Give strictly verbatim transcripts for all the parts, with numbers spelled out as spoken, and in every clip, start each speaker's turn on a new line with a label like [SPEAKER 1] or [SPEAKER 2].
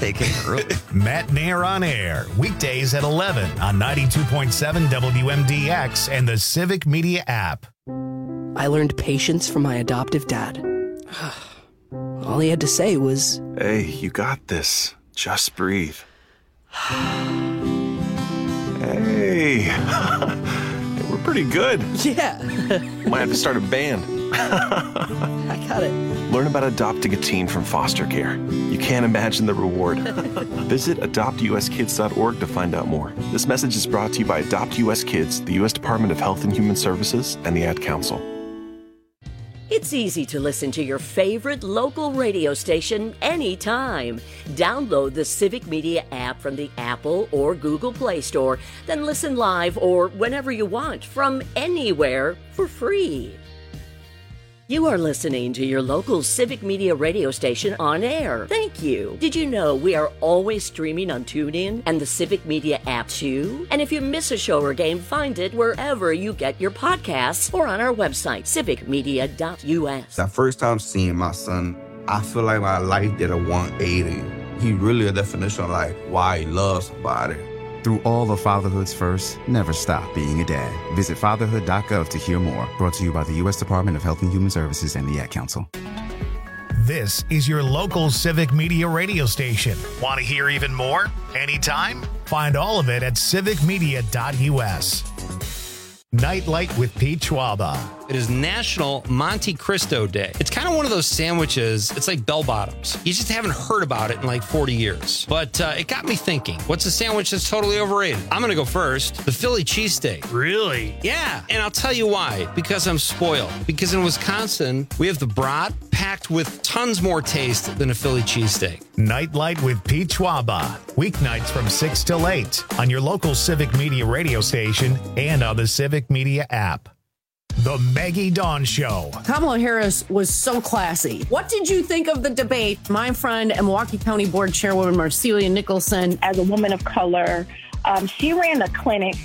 [SPEAKER 1] they came early.
[SPEAKER 2] Matt Nair on air, weekdays at eleven on ninety-two point seven W M D X and the Civic Media app.
[SPEAKER 3] I learned patience from my adoptive dad. All he had to say was,
[SPEAKER 4] "Hey, you got this. Just breathe." Hey, we're pretty good.
[SPEAKER 3] Yeah.
[SPEAKER 4] Might have to start a band.
[SPEAKER 3] I got it.
[SPEAKER 4] Learn about adopting a teen from foster care. You can't imagine the reward. Visit adopt u s kids dot org to find out more. This message is brought to you by Adopt U S Kids, the U S Department of Health and Human Services, and the Ad Council.
[SPEAKER 5] It's easy to listen to your favorite local radio station anytime. Download the Civic Media app from the Apple or Google Play Store, then listen live or whenever you want from anywhere for free. You are listening to your local Civic Media radio station on air. Thank you. Did you know we are always streaming on TuneIn and the Civic Media app too? And if you miss a show or game, find it wherever you get your podcasts or on our website, civic media dot u s.
[SPEAKER 6] That first time seeing my son, I feel like my life did a one eighty. He really a definition of like why he loves somebody.
[SPEAKER 7] Through all of fatherhood's first, never stop being a dad. Visit fatherhood dot gov to hear more. Brought to you by the U S Department of Health and Human Services and the Ad Council.
[SPEAKER 2] This is your local Civic Media radio station. Want to hear even more? Anytime? Find all of it at civic media dot u s. Nightlight with Pete Schwaba.
[SPEAKER 8] It is National Monte Cristo Day. It's kind of one of those sandwiches, it's like bell bottoms. You just haven't heard about it in like forty years. But uh, it got me thinking, what's a sandwich that's totally overrated? I'm going to go first. The Philly cheesesteak.
[SPEAKER 2] Really?
[SPEAKER 8] Yeah, and I'll tell you why. Because I'm spoiled. Because in Wisconsin, we have the brat packed with tons more taste than a Philly cheesesteak.
[SPEAKER 2] Nightlight with Pete Schwaba. Weeknights from six till eight on your local Civic Media radio station and on the Civic Media app. The Maggie Dawn Show.
[SPEAKER 9] Kamala Harris was so classy. What did you think of the debate? My friend and Milwaukee County Board Chairwoman Marcelia Nicholson.
[SPEAKER 10] As a woman of color, um, she ran a clinic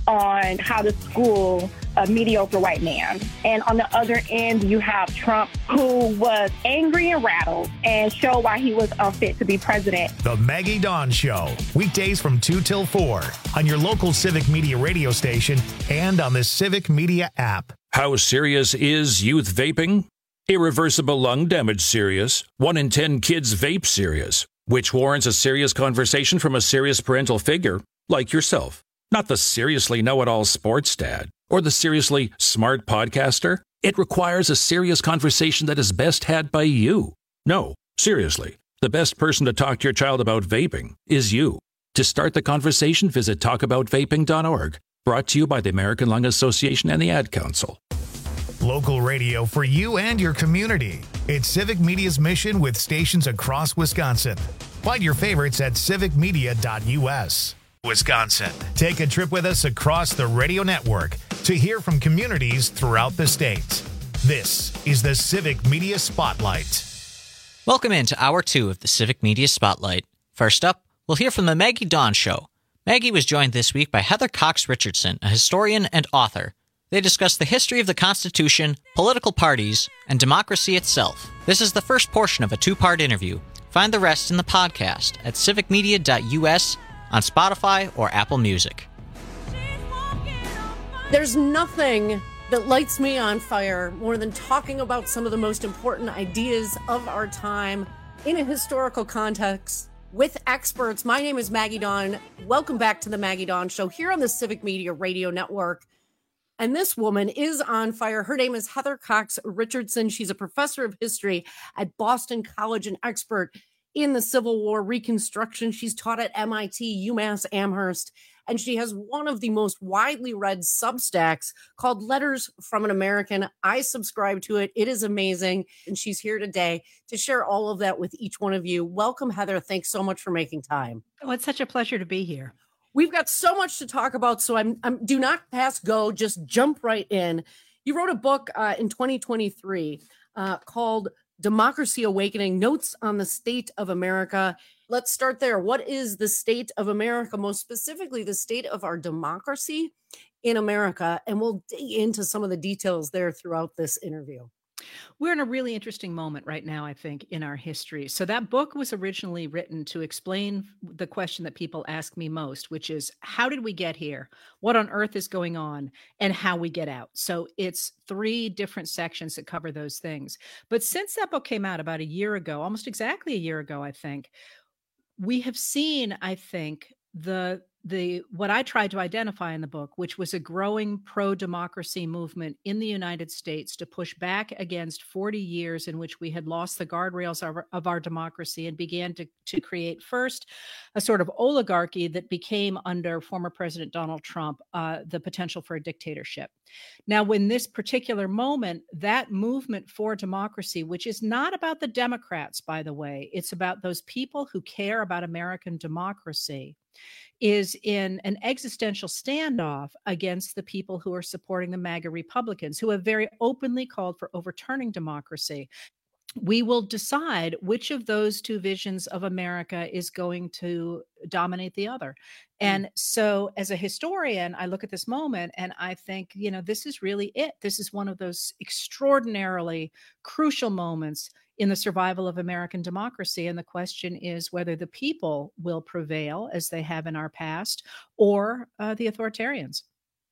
[SPEAKER 10] on how to school a mediocre white man. And on the other end, you have Trump, who was angry and rattled and showed why he was unfit to be president.
[SPEAKER 2] The Maggie Dawn Show. Weekdays from two till four on your local Civic Media radio station and on the Civic Media app.
[SPEAKER 11] How serious is youth vaping? Irreversible lung damage serious. One in ten kids vape serious, which warrants a serious conversation from a serious parental figure like yourself. Not the seriously know-it-all sports dad or the seriously smart podcaster. It requires a serious conversation that is best had by you. No, seriously, the best person to talk to your child about vaping is you. To start the conversation, visit talk about vaping dot org. Brought to you by the American Lung Association and the Ad Council.
[SPEAKER 2] Local radio for you and your community. It's Civic Media's mission with stations across Wisconsin. Find your favorites at civic media dot u s. Wisconsin. Take a trip with us across the radio network to hear from communities throughout the state. This is the Civic Media Spotlight.
[SPEAKER 12] Welcome into Hour two of the Civic Media Spotlight. First up, we'll hear from the Maggie Dawn Show. Maggie was joined this week by Heather Cox Richardson, a historian and author. They discuss the history of the Constitution, political parties, and democracy itself. This is the first portion of a two-part interview. Find the rest in the podcast at civic media dot u s, on Spotify or Apple Music.
[SPEAKER 9] There's nothing that lights me on fire more than talking about some of the most important ideas of our time in a historical context with experts. My name is Maggie Dawn. Welcome back to the Maggie Dawn Show here on the Civic Media Radio Network. And this woman is on fire. Her name is Heather Cox Richardson. She's a professor of history at Boston College, an expert in the Civil War reconstruction. She's taught at M I T, UMass Amherst, and she has one of the most widely read Substacks called Letters from an American. I subscribe to it. It is amazing. And she's here today to share all of that with each one of you. Welcome, Heather. Thanks so much for making time.
[SPEAKER 13] Oh, it's such a pleasure to be here.
[SPEAKER 9] We've got so much to talk about, so I'm, I'm do not pass go. Just jump right in. You wrote a book uh, in twenty twenty-three uh, called Democracy Awakening, Notes on the State of America. Let's start there. What is the state of America, most specifically the state of our democracy in America? And we'll dig into some of the details there throughout this interview.
[SPEAKER 13] We're in a really interesting moment right now, I think, in our history. So that book was originally written to explain the question that people ask me most, which is, how did we get here? What on earth is going on? And how we get out. So it's three different sections that cover those things. But since that book came out about a year ago, almost exactly a year ago, I think, we have seen, I think, the the what I tried to identify in the book, which was a growing pro-democracy movement in the United States to push back against forty years in which we had lost the guardrails of our, of our democracy and began to, to create first a sort of oligarchy that became, under former President Donald Trump, uh, the potential for a dictatorship. Now, when this particular moment, that movement for democracy, which is not about the Democrats, by the way, it's about those people who care about American democracy, is in an existential standoff against the people who are supporting the MAGA Republicans, who have very openly called for overturning democracy. We will decide which of those two visions of America is going to dominate the other. And so as a historian, I look at this moment and I think, you know, this is really it. This is one of those extraordinarily crucial moments in the survival of American democracy. And the question is whether the people will prevail, as they have in our past, or uh, the authoritarians.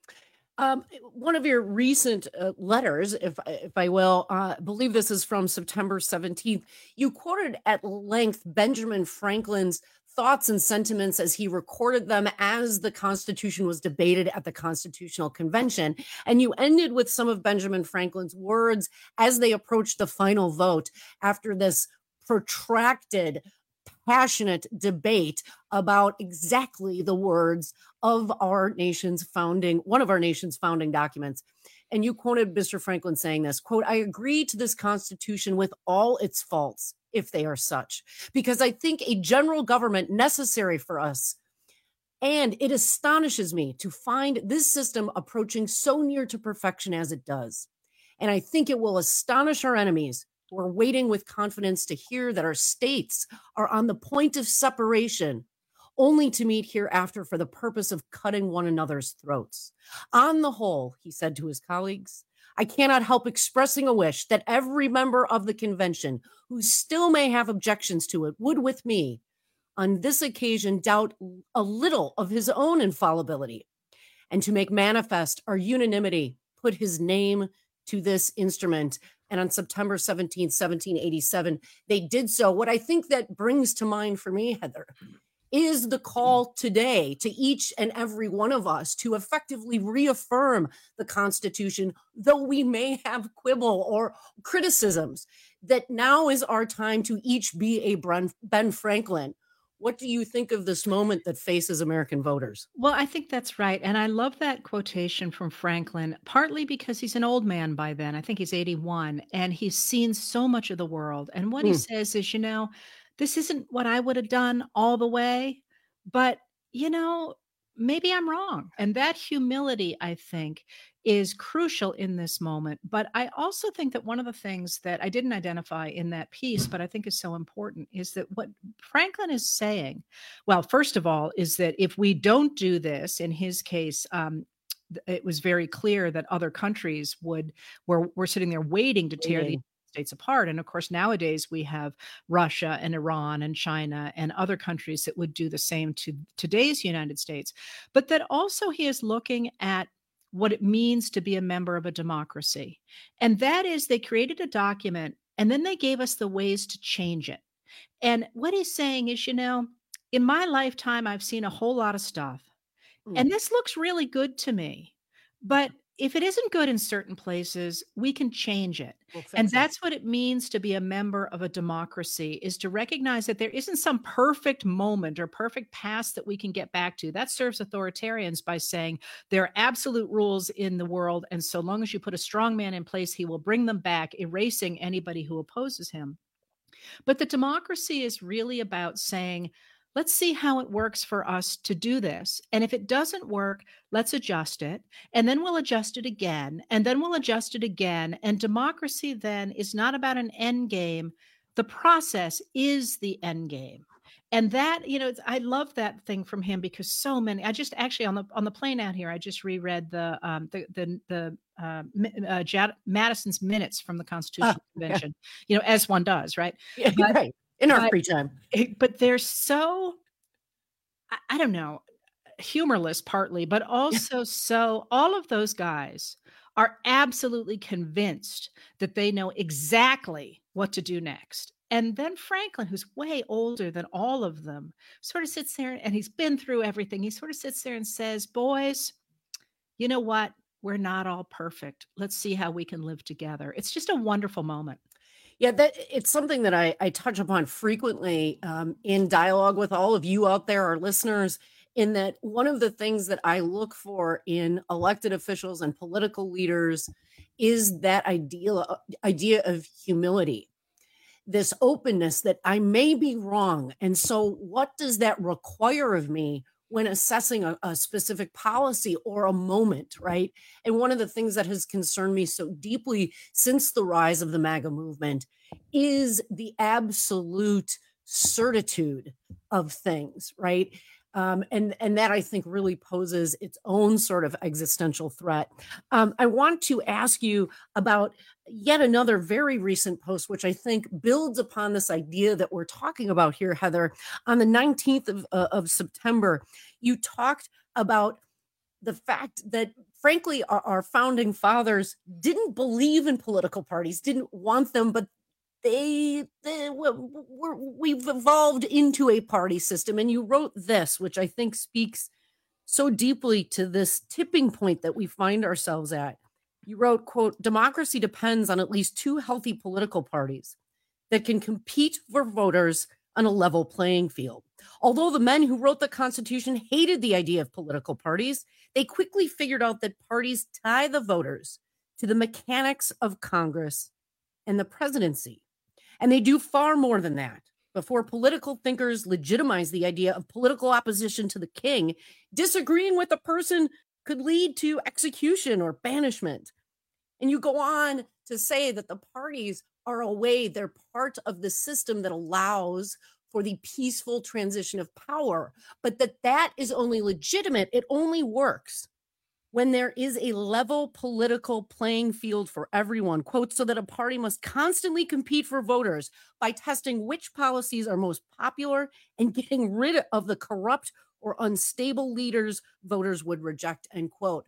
[SPEAKER 9] Um, one of your recent uh, letters, if if I will, uh, I believe this is from September seventeenth, you quoted at length Benjamin Franklin's thoughts and sentiments as he recorded them as the Constitution was debated at the Constitutional Convention. And you ended with some of Benjamin Franklin's words as they approached the final vote after this protracted, passionate debate about exactly the words of our nation's founding, one of our nation's founding documents. And you quoted Mister Franklin saying this, quote, "I agree to this Constitution with all its faults, if they are such, because I think a general government necessary for us. And it astonishes me to find this system approaching so near to perfection as it does. And I think it will astonish our enemies who are waiting with confidence to hear that our states are on the point of separation, only to meet hereafter for the purpose of cutting one another's throats. On the whole," he said to his colleagues, "I cannot help expressing a wish that every member of the convention who still may have objections to it would, with me, on this occasion doubt a little of his own infallibility, and to make manifest our unanimity, put his name to this instrument." And on September seventeenth, seventeen eighty-seven, they did so. What I think that brings to mind for me, Heather, is the call today to each and every one of us to effectively reaffirm the Constitution, though we may have quibble or criticisms, that now is our time to each be a Ben Franklin. What do you think of this moment that faces American voters?
[SPEAKER 13] Well, I think that's right. And I love that quotation from Franklin, partly because he's an old man by then. I think he's eighty-one, and he's seen so much of the world. And what mm. he says is, you know, this isn't what I would have done all the way, but, you know, maybe I'm wrong. And that humility, I think, is crucial in this moment. But I also think that one of the things that I didn't identify in that piece, but I think is so important, is that what Franklin is saying, well, first of all, is that if we don't do this, in his case, um, it was very clear that other countries would, were, were sitting there waiting to tear the States apart. And of course, nowadays we have Russia and Iran and China and other countries that would do the same to today's United States. But that also he is looking at what it means to be a member of a democracy. And that is, they created a document and then they gave us the ways to change it. And what he's saying is, you know, in my lifetime, I've seen a whole lot of stuff. Mm. And this looks really good to me. But if it isn't good in certain places, we can change it. We'll and that's it. What it means to be a member of a democracy, is to recognize that there isn't some perfect moment or perfect past that we can get back to. That serves authoritarians by saying there are absolute rules in the world, and so long as you put a strong man in place, he will bring them back, erasing anybody who opposes him. But the democracy is really about saying, let's see how it works for us to do this. And if it doesn't work, let's adjust it. And then we'll adjust it again. And then we'll adjust it again. And democracy then is not about an end game. The process is the end game. And that, you know, it's, I love that thing from him, because so many, I just actually on the, on the plane out here, I just reread the, um, the, the, the uh, uh, Jad- Madison's minutes from the Constitutional
[SPEAKER 9] Oh,
[SPEAKER 13] Convention, you know, as one does, right?
[SPEAKER 9] Yeah,
[SPEAKER 13] But-
[SPEAKER 9] right. In our
[SPEAKER 13] but-
[SPEAKER 9] free time.
[SPEAKER 13] But they're so, I, I don't know, humorless partly, but also so all of those guys are absolutely convinced that they know exactly what to do next. And then Franklin, who's way older than all of them, sort of sits there and he's been through everything. He sort of sits there and says, boys, you know what? We're not all perfect. Let's see how we can live together. It's just a wonderful moment.
[SPEAKER 9] Yeah, that it's something that I, I touch upon frequently um, in dialogue with all of you out there, our listeners, in that one of the things that I look for in elected officials and political leaders is that idea, idea of humility, this openness that I may be wrong. And so what does that require of me when assessing a, a specific policy or a moment, right? And one of the things that has concerned me so deeply since the rise of the MAGA movement is the absolute certitude of things, right? Um, and, and that I think really poses its own sort of existential threat. Um, I want to ask you about yet another very recent post, which I think builds upon this idea that we're talking about here, Heather. On the nineteenth of, uh, of September, you talked about the fact that, frankly, our, our founding fathers didn't believe in political parties, didn't want them, but they, they we're, we've evolved into a party system. And you wrote this, which I think speaks so deeply to this tipping point that we find ourselves at. You wrote, quote, democracy depends on at least two healthy political parties that can compete for voters on a level playing field. Although the men who wrote the Constitution hated the idea of political parties, they quickly figured out that parties tie the voters to the mechanics of Congress and the presidency. And they do far more than that. Before political thinkers legitimize the idea of political opposition to the king, disagreeing with a person could lead to execution or banishment. And you go on to say that the parties are a way, they're part of the system that allows for the peaceful transition of power, but that that is only legitimate. It only works when there is a level political playing field for everyone, quote, so that a party must constantly compete for voters by testing which policies are most popular and getting rid of the corrupt or unstable leaders voters would reject, end quote.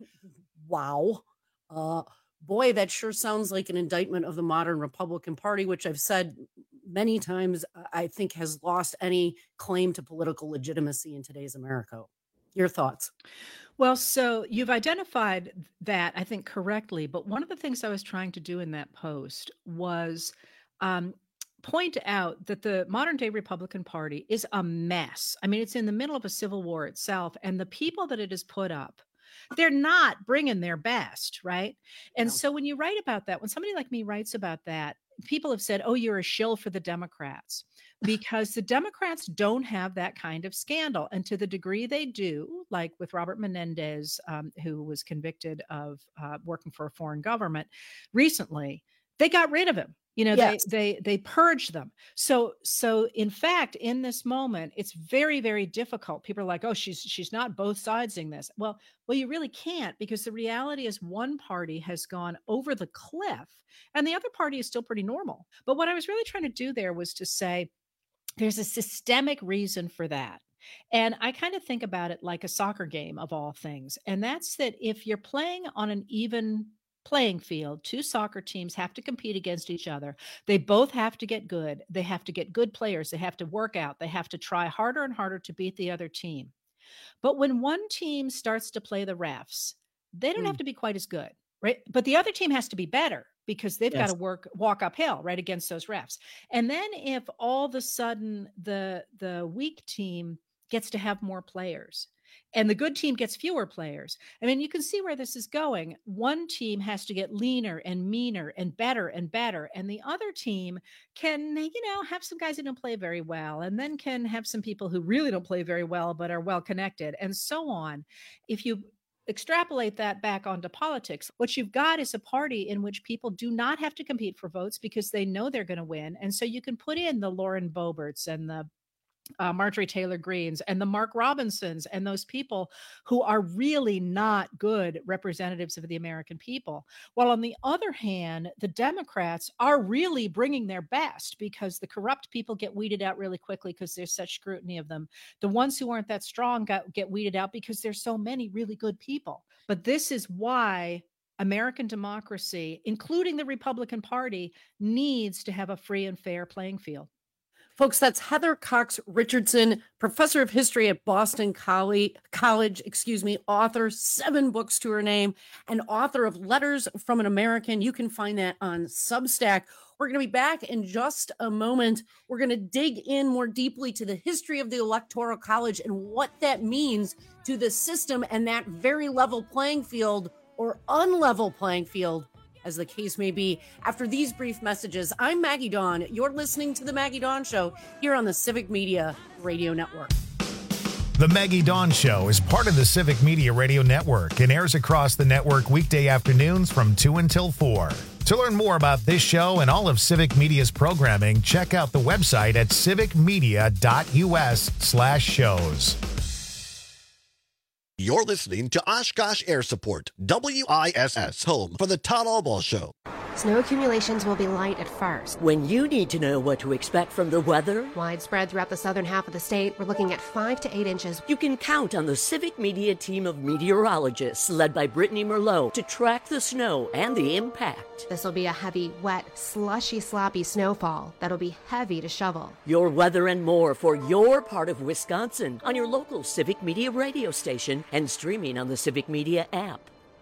[SPEAKER 9] Wow. Uh, boy, that sure sounds like an indictment of the modern Republican Party, which I've said many times, I think has lost any claim to political legitimacy in today's America. Your thoughts?
[SPEAKER 13] Well, so you've identified that, I think, correctly. But one of the things I was trying to do in that post was um, point out that the modern day Republican Party is a mess. I mean, it's in the middle of a civil war itself, and the people that it has put up, they're not bringing their best, right? And
[SPEAKER 9] No.
[SPEAKER 13] so when you write about that, when somebody like me writes about that, people have said, oh, you're a shill for the Democrats, because the Democrats don't have that kind of scandal. And to the degree they do, like with Robert Menendez, um, who was convicted of uh, working for a foreign government recently, they got rid of him. You know,
[SPEAKER 9] Yes.
[SPEAKER 13] they they they purged them. So so in fact, in this moment, it's very, very difficult. People are like, oh, she's she's not both sidesing this. Well, well, you really can't, because the reality is one party has gone over the cliff and the other party is still pretty normal. But what I was really trying to do there was to say there's a systemic reason for that. And I kind of think about it like a soccer game of all things. And that's that if you're playing on an even playing field, two soccer teams have to compete against each other. They both have to get good. They have to get good players. They have to work out. They have to try harder and harder to beat the other team. But when one team starts to play the refs, they don't
[SPEAKER 9] Mm.
[SPEAKER 13] have to be quite as good, right? But the other team has to be better because they've got
[SPEAKER 9] Yes.
[SPEAKER 13] to work, walk uphill, right, against those refs. And then if all of a sudden the the weak team gets to have more players and the good team gets fewer players, I mean, you can see where this is going. One team has to get leaner and meaner and better and better. And the other team can, you know, have some guys who don't play very well, and then can have some people who really don't play very well, but are well connected, and so on. If you extrapolate that back onto politics, what you've got is a party in which people do not have to compete for votes because they know they're going to win. And so you can put in the Lauren Boeberts and the uh, Marjorie Taylor Greenes and the Mark Robinsons and those people who are really not good representatives of the American people. While on the other hand, the Democrats are really bringing their best because the corrupt people get weeded out really quickly because there's such scrutiny of them. The ones who aren't that strong got, get weeded out because there's so many really good people. But this is why American democracy, including the Republican Party, needs to have a free and fair playing field.
[SPEAKER 9] Folks, that's Heather Cox Richardson, professor of history at Boston College, excuse me, author, seven books to her name, and author of Letters from an American. You can find that on Substack. We're going to be back in just a moment. We're going to dig in more deeply to the history of the Electoral College and what that means to the system and that very level playing field or unlevel playing field, as the case may be. After these brief messages, I'm Maggie Dawn. You're listening to The Maggie Dawn Show here on the Civic Media Radio Network.
[SPEAKER 2] The Maggie Dawn Show is part of the Civic Media Radio Network and airs across the network weekday afternoons from two until four. To learn more about this show and all of Civic Media's programming, check out the website at civicmedia.us slash shows.
[SPEAKER 1] You're listening to Oshkosh Air Support, W I S S, home for the Todd Albaugh Show.
[SPEAKER 14] Snow accumulations will be light at first.
[SPEAKER 5] When you need to know what to expect from the weather,
[SPEAKER 14] widespread throughout the southern half of the state, we're looking at five to eight inches.
[SPEAKER 5] You can count on the Civic Media team of meteorologists led by Brittany Merlot to track the snow and the impact.
[SPEAKER 14] This will be a heavy, wet, slushy, sloppy snowfall that'll be heavy to shovel.
[SPEAKER 5] Your weather and more for your part of Wisconsin on your local Civic Media radio station and streaming on the Civic Media app.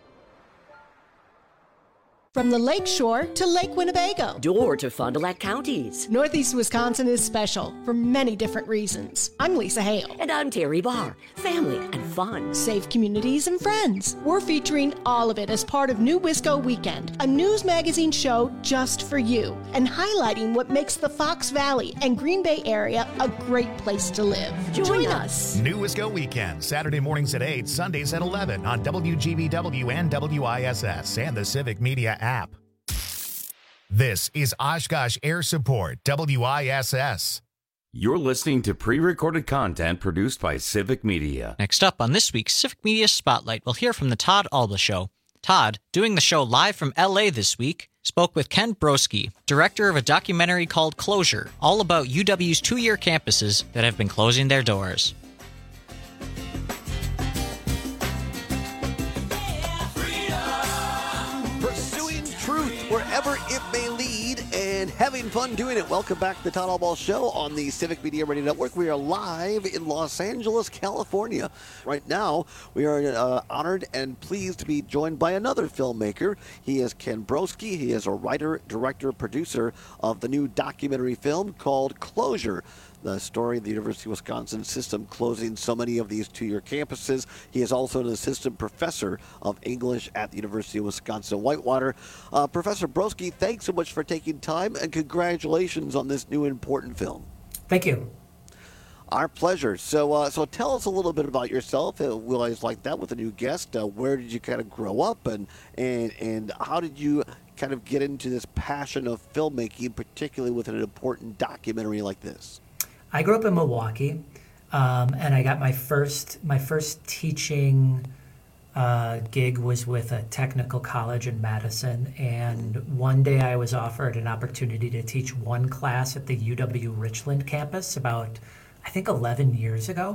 [SPEAKER 15] From the Lake Shore to Lake Winnebago.
[SPEAKER 5] Door to Fond du Lac counties.
[SPEAKER 15] Northeast Wisconsin is special for many different reasons. I'm Lisa Hale.
[SPEAKER 5] And I'm Terry Barr. Family and fun.
[SPEAKER 15] Safe communities and friends. We're featuring all of it as part of New Wisco Weekend, a news magazine show just for you, and highlighting what makes the Fox Valley and Green Bay area a great place to live.
[SPEAKER 5] Join,
[SPEAKER 15] Join
[SPEAKER 5] us.
[SPEAKER 15] us.
[SPEAKER 2] New Wisco Weekend, Saturday mornings at eight, Sundays at eleven on W G B W and W I S S and the Civic Media app. This is Oshkosh Air Support, W I S S.
[SPEAKER 16] You're listening to pre-recorded content produced by Civic Media.
[SPEAKER 12] Next up on this week's Civic Media Spotlight, we'll hear from the Todd Albaugh Show. Todd, doing the show live from L A this week, spoke with Ken Broski, director of a documentary called Closure, all about U W's two-year campuses that have been closing their doors.
[SPEAKER 1] Wherever it may lead and having fun doing it. Welcome back to the Todd Albaugh Show on the Civic Media Radio Network. We are live in Los Angeles, California. Right now, we are uh, honored and pleased to be joined by another filmmaker. He is Ken Broski. He is a writer, director, producer of the new documentary film called Closure, the story of the University of Wisconsin system closing so many of these two-year campuses. He is also an assistant professor of English at the University of Wisconsin-Whitewater. Uh, Professor Broski, thanks so much for taking time, and congratulations on this new important film.
[SPEAKER 17] Thank you.
[SPEAKER 1] Our pleasure. So uh, so tell us a little bit about yourself. Uh, we always like that with a new guest. Uh, where did you kind of grow up, and, and, and how did you kind of get into this passion of filmmaking, particularly with an important documentary like this?
[SPEAKER 17] I grew up in Milwaukee, um, and I got my first my first teaching uh, gig was with a technical college in Madison. And one day I was offered an opportunity to teach one class at the U W Richland campus about, I think, eleven years ago.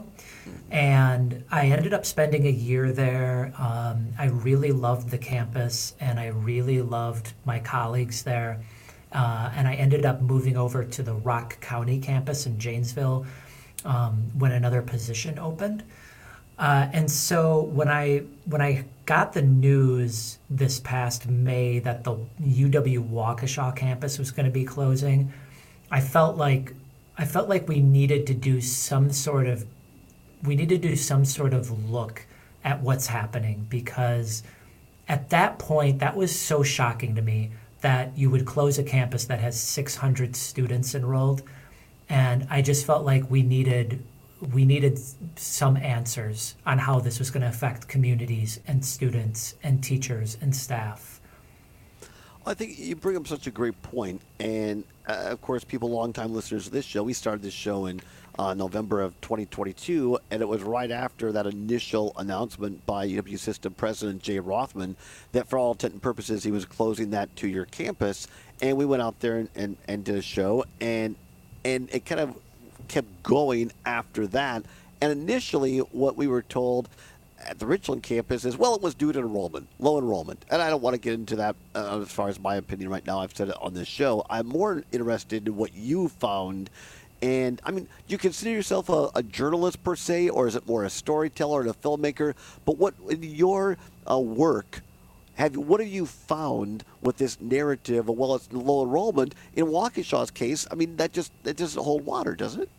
[SPEAKER 17] And I ended up spending a year there. Um, I really loved the campus, and I really loved my colleagues there. Uh, and I ended up moving over to the Rock County campus in Janesville um, when another position opened. Uh, and so when I when I got the news this past May that the U W Waukesha campus was going to be closing, I felt like I felt like we needed to do some sort of we needed to do some sort of look at what's happening, because at that point that was so shocking to me that you would close a campus that has six hundred students enrolled. And I just felt like we needed we needed some answers on how this was going to affect communities and students and teachers and staff.
[SPEAKER 1] I think you bring up such a great point, and uh, of course, people, longtime listeners of this show, we started this show in uh, November of twenty twenty-two, and it was right after that initial announcement by U W System President Jay Rothman that, for all intent and purposes, he was closing that two-year campus, and we went out there and, and, and did a show, and and it kind of kept going after that, and initially, what we were told at the Richland campus is, well, it was due to enrollment, low enrollment. And I don't want to get into that uh, as far as my opinion right now. I've said it on this show. I'm more interested in what you found. And, I mean, do you consider yourself a, a journalist per se, or is it more a storyteller and a filmmaker? But what, in your uh, work, have you, what have you found with this narrative of, well, it's low enrollment? In Waukesha's case, I mean, that just that doesn't hold water, does it?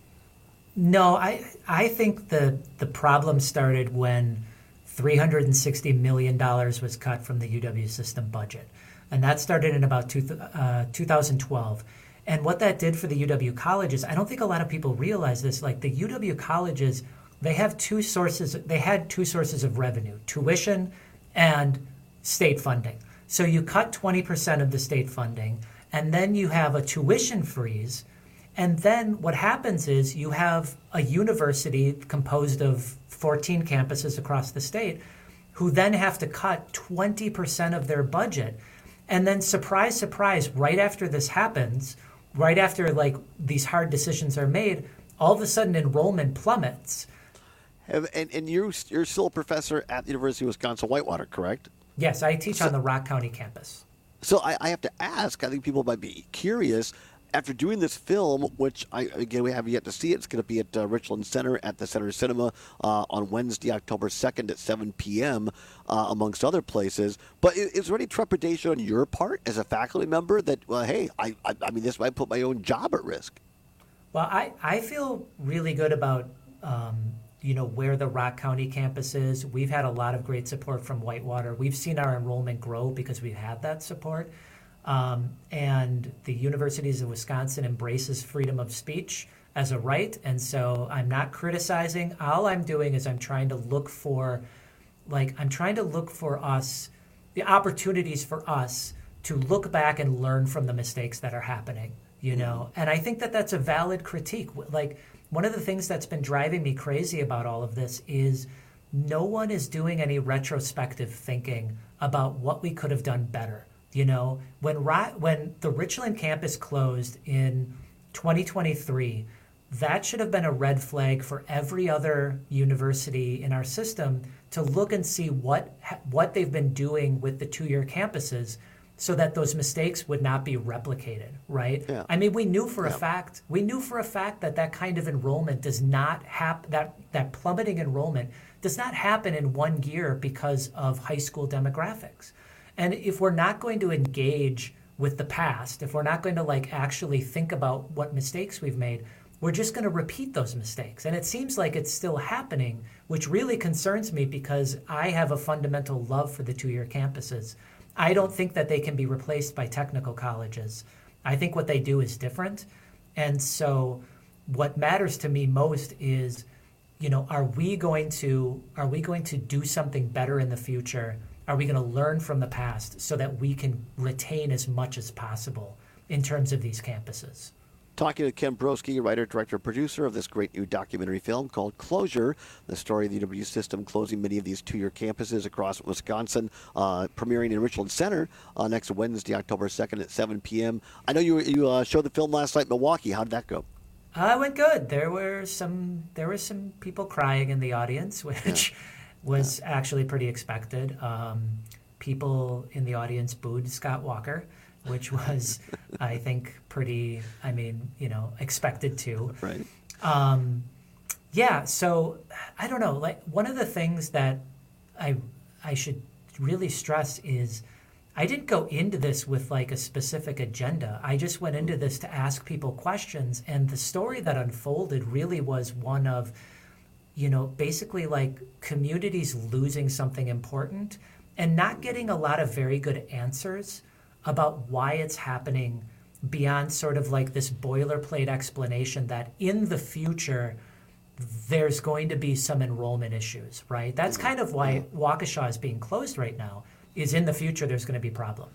[SPEAKER 17] No, I I think the the problem started when three hundred sixty million dollars was cut from the U W system budget. And that started in about two, uh, two thousand twelve. And what that did for the U W colleges, I don't think a lot of people realize this, like the U W colleges, they have two sources, they had two sources of revenue, tuition and state funding. So you cut twenty percent of the state funding, and then you have a tuition freeze. And then what happens is you have a university composed of fourteen campuses across the state who then have to cut twenty percent of their budget. And then surprise, surprise, right after this happens, right after like these hard decisions are made, all of a sudden enrollment plummets.
[SPEAKER 1] And, and, and you're, you're still a professor at the University of Wisconsin-Whitewater, correct?
[SPEAKER 17] Yes, I teach
[SPEAKER 1] so,
[SPEAKER 17] on the Rock County campus.
[SPEAKER 1] So I, I have to ask, I think people might be curious, after doing this film, which, I, again, we have yet to see it, it's going to be at uh, Richland Center at the Center Cinema uh, on Wednesday, October second at seven p.m., uh, amongst other places. But is, is there any trepidation on your part as a faculty member that, well, hey, I, I, I mean, this might put my own job at risk?
[SPEAKER 17] Well, I, I feel really good about, um, you know, where the Rock County campus is. We've had a lot of great support from Whitewater. We've seen our enrollment grow because we've had that support. Um, and the Universities of Wisconsin embraces freedom of speech as a right. And so I'm not criticizing. All I'm doing is I'm trying to look for, like, I'm trying to look for us, the opportunities for us to look back and learn from the mistakes that are happening, you know? And I think that that's a valid critique. Like, one of the things that's been driving me crazy about all of this is no one is doing any retrospective thinking about what we could have done better. You know, when when the Richland campus closed in twenty twenty-three, that should have been a red flag for every other university in our system to look and see what what they've been doing with the two-year campuses so that those mistakes would not be replicated, right? Yeah. I mean, we knew for yeah. a fact, we knew for a fact that that kind of enrollment does not happen, that, that plummeting enrollment does not happen in one year because of high school demographics. And if we're not going to engage with the past, if we're not going to like actually think about what mistakes we've made, we're just going to repeat those mistakes. And it seems like it's still happening, which really concerns me because I have a fundamental love for the two-year campuses. I don't think that they can be replaced by technical colleges. I think what they do is different. And so what matters to me most is, you know, are we going to are we going to do something better in the future? Are we going to learn from the past so that we can retain as much as possible in terms of these campuses?
[SPEAKER 1] Talking to Ken Broski, writer, director, producer of this great new documentary film called Closure, the story of the U W system closing many of these two-year campuses across Wisconsin, uh, premiering in Richland Center uh, next Wednesday, October second at seven p.m. I know you you uh, showed the film last night in Milwaukee. How did that go?
[SPEAKER 17] Uh, it went good. There were some there were some people crying in the audience, which yeah. was yeah. actually pretty expected. Um, people in the audience booed Scott Walker, which was, I think, pretty, I mean, you know, expected too.
[SPEAKER 1] Right.
[SPEAKER 17] Um, yeah, so I don't know. Like, one of the things that I I should really stress is I didn't go into this with like a specific agenda. I just went into this to ask people questions, and the story that unfolded really was one of, you know, basically like communities losing something important and not getting a lot of very good answers about why it's happening beyond sort of like this boilerplate explanation that in the future there's going to be some enrollment issues, right? That's kind of why Waukesha is being closed right now, is in the future there's going to be problems.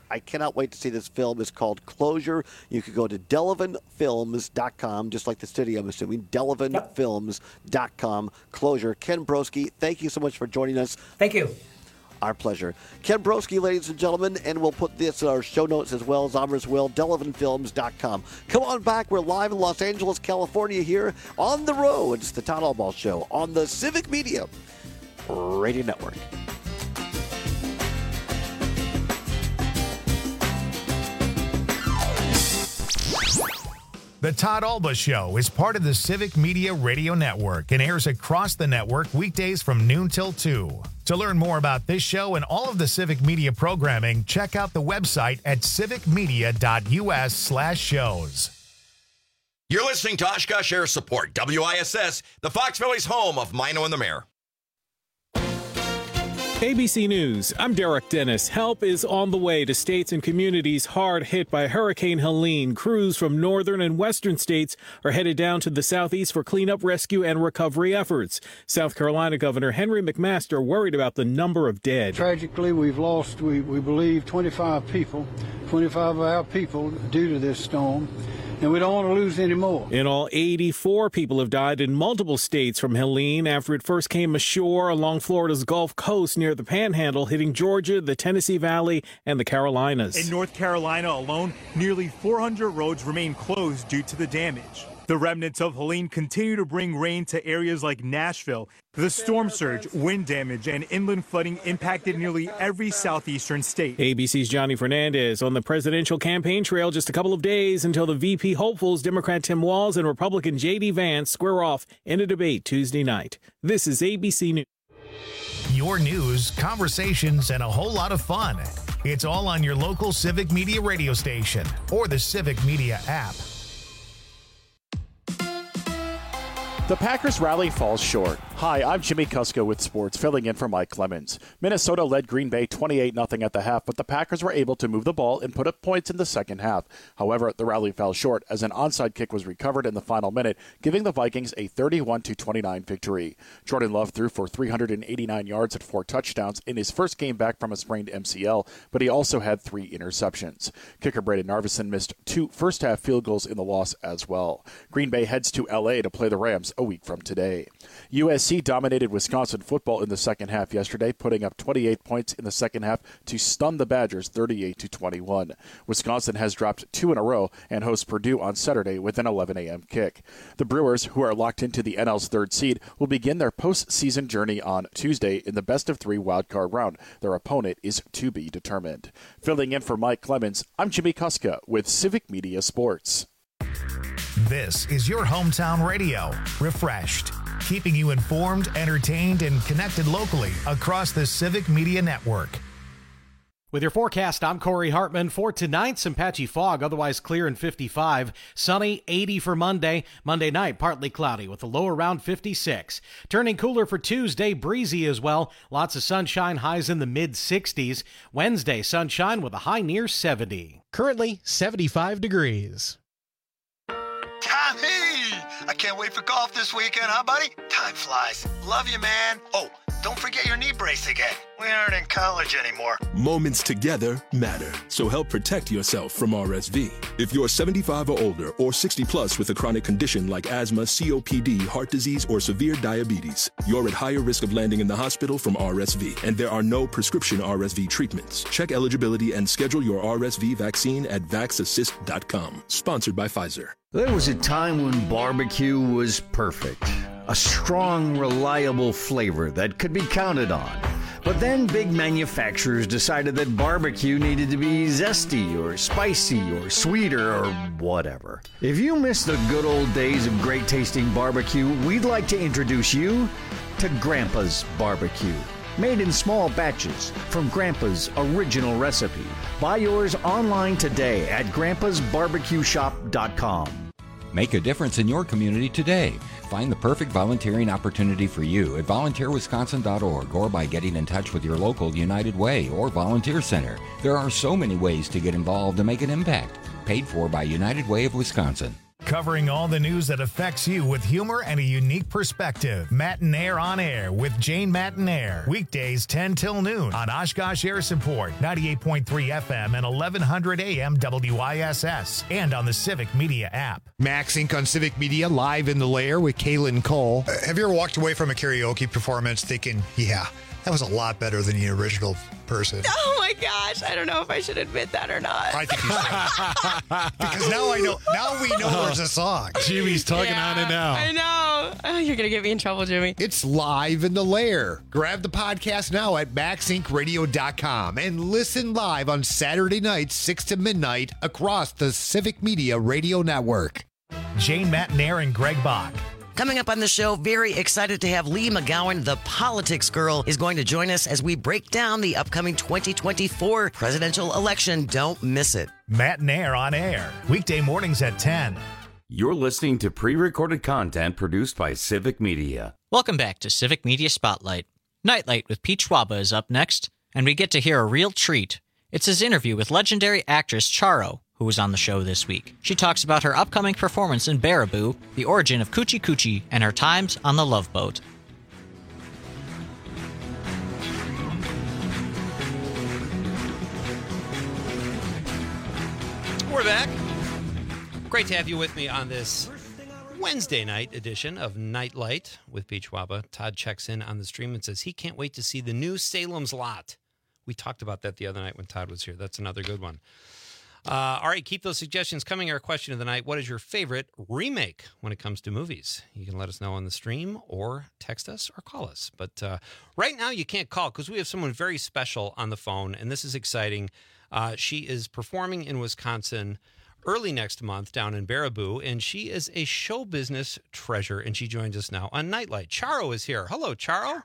[SPEAKER 1] I cannot wait to see this film. It's called Closure. You could go to delavan films dot com, just like the city, I'm assuming. delavan films dot com. Closure. Ken Broski, thank you so much for joining us.
[SPEAKER 17] Thank you.
[SPEAKER 1] Our pleasure. Ken Broski, ladies and gentlemen, and we'll put this in our show notes as well, Zombers will, delavan films dot com. Come on back. We're live in Los Angeles, California here on the road. It's the Todd Albaugh Show on the Civic Media Radio Network.
[SPEAKER 2] The Todd Albaugh Show is part of the Civic Media Radio Network and airs across the network weekdays from noon till two. To learn more about this show and all of the Civic Media programming, check out the website at civicmedia.us slash shows.
[SPEAKER 18] You're listening to Oshkosh Air Support, W I S S, the Fox Valley's home of Mino and the Mayor.
[SPEAKER 19] A B C News, I'm Derek Dennis. Help is on the way to states and communities hard hit by Hurricane Helene. Crews from northern and western states are headed down to the southeast for cleanup, rescue, and recovery efforts. South Carolina Governor Henry McMaster worried about the number of dead.
[SPEAKER 20] Tragically, we've lost, we, we believe, twenty-five people, twenty-five of our people due to this storm. And we don't want to lose any more.
[SPEAKER 19] In all, eighty-four people have died in multiple states from Helene after it first came ashore along Florida's Gulf Coast near the Panhandle, hitting Georgia, the Tennessee Valley, and the Carolinas.
[SPEAKER 21] In North Carolina alone, nearly four hundred roads remain closed due to the damage. The remnants of Helene continue to bring rain to areas like Nashville. The storm surge, wind damage, and inland flooding impacted nearly every southeastern state.
[SPEAKER 19] A B C's Johnny Fernandez on the presidential campaign trail just a couple of days until the V P hopefuls, Democrat Tim Walz and Republican J D Vance, square off in a debate Tuesday night. This is A B C News.
[SPEAKER 2] Your news, conversations, and a whole lot of fun. It's all on your local Civic Media radio station or the Civic Media app.
[SPEAKER 22] The Packers rally falls short. Hi, I'm Jimmy Kusko with sports, filling in for Mike Clemens. Minnesota led Green Bay twenty-eight nothing at the half, but the Packers were able to move the ball and put up points in the second half. However, the rally fell short as an onside kick was recovered in the final minute, giving the Vikings a thirty-one to twenty-nine victory. Jordan Love threw for three hundred eighty-nine yards and four touchdowns in his first game back from a sprained M C L, but he also had three interceptions. Kicker Braden Narveson missed two first-half field goals in the loss as well. Green Bay heads to L A to play the Rams a week from today. U S C dominated Wisconsin football in the second half yesterday, putting up twenty-eight points in the second half to stun the Badgers thirty-eight to twenty-one. Wisconsin has dropped two in a row and hosts Purdue on Saturday with an eleven a.m. kick. The Brewers, who are locked into the N L's third seed, will begin their postseason journey on Tuesday in the best-of-three wildcard round. Their opponent is to be determined. Filling in for Mike Clemens, I'm Jimmy Kuska with Civic Media Sports.
[SPEAKER 2] This is your hometown radio, refreshed, keeping you informed, entertained, and connected locally across the Civic Media Network.
[SPEAKER 23] With your forecast, I'm Corey Hartman. For tonight, some patchy fog, otherwise clear and fifty-five. Sunny, eighty for Monday. Monday night, partly cloudy with a low around fifty-six. Turning cooler for Tuesday, breezy as well. Lots of sunshine, highs in the mid-sixties. Wednesday, sunshine with a high near seventy.
[SPEAKER 24] Currently, seventy-five degrees.
[SPEAKER 25] Tommy! I can't wait for golf this weekend, huh, buddy? Time flies. Love you, man. Oh, don't forget your knee brace again. We aren't in college anymore.
[SPEAKER 26] Moments together matter, so help protect yourself from R S V. If you're seventy-five or older or sixty plus with a chronic condition like asthma, C O P D, heart disease, or severe diabetes, you're at higher risk of landing in the hospital from R S V, and there are no prescription R S V treatments. Check eligibility and schedule your R S V vaccine at vax assist dot com. Sponsored by Pfizer.
[SPEAKER 27] There was a time when barbecue was perfect. A strong, reliable flavor that could be counted on. But then big manufacturers decided that barbecue needed to be zesty or spicy or sweeter or whatever. If you miss the good old days of great tasting barbecue, we'd like to introduce you to Grandpa's Barbecue. Made in small batches from Grandpa's original recipe. Buy yours online today at grandpas barbecue shop dot com.
[SPEAKER 28] Make a difference in your community today. Find the perfect volunteering opportunity for you at volunteer wisconsin dot org or by getting in touch with your local United Way or Volunteer Center. There are so many ways to get involved and make an impact. Paid for by United Way of Wisconsin.
[SPEAKER 2] covering all the news that affects you with humor and a unique perspective. Matinaire on Air with Jane Matinaire. Weekdays ten till noon on Oshkosh Air Support, ninety-eight point three F M and eleven hundred A M W I S S, and on the Civic Media app.
[SPEAKER 3] Max Incorporated on Civic Media, live in the lair with Kaylin Cole.
[SPEAKER 4] Uh, have you ever walked away from a karaoke performance thinking, yeah, that was a lot better than the original person?
[SPEAKER 6] Oh my gosh, I don't know if I should admit that or not.
[SPEAKER 4] I think you should. Because now I know, now we know there's a song.
[SPEAKER 3] Jimmy's tugging
[SPEAKER 6] Yeah,
[SPEAKER 3] on it now.
[SPEAKER 6] I know. Oh, you're going to get me in trouble, Jimmy.
[SPEAKER 3] It's live in the lair. Grab the podcast now at max inc radio dot com and listen live on Saturday nights, six to midnight, across the Civic Media Radio Network.
[SPEAKER 2] Jane Matinaire and Greg Bach.
[SPEAKER 7] Coming up on the show, very excited to have Lee McGowan, the politics girl, is going to join us as we break down the upcoming twenty twenty-four presidential election. Don't miss it.
[SPEAKER 2] Matinaire on Air, weekday mornings at ten.
[SPEAKER 16] You're listening to pre-recorded content produced by Civic Media.
[SPEAKER 12] Welcome back to Civic Media Spotlight. Nightlight with Pete Schwaba is up next, and we get to hear a real treat. It's his interview with legendary actress Charo, who was on the show this week. She talks about her upcoming performance in Baraboo, the origin of Coochie Coochie, and her times on the Love Boat.
[SPEAKER 8] We're back. Great to have you with me on this Wednesday night edition of Nightlight with Pete Schwaba. Todd checks in on the stream and says he can't wait to see the new Salem's Lot. We talked about that the other night when Todd was here. That's another good one. Uh, all right, keep those suggestions coming. Our question of the night, what is your favorite remake when it comes to movies? You can let us know on the stream or text us or call us. But uh, right now you can't call because we have someone very special on the phone, and this is exciting. Uh, she is performing in Wisconsin early next month down in Baraboo, and she is a show business treasure, and she joins us now on Nightlight. Charo is here. Hello, Charo.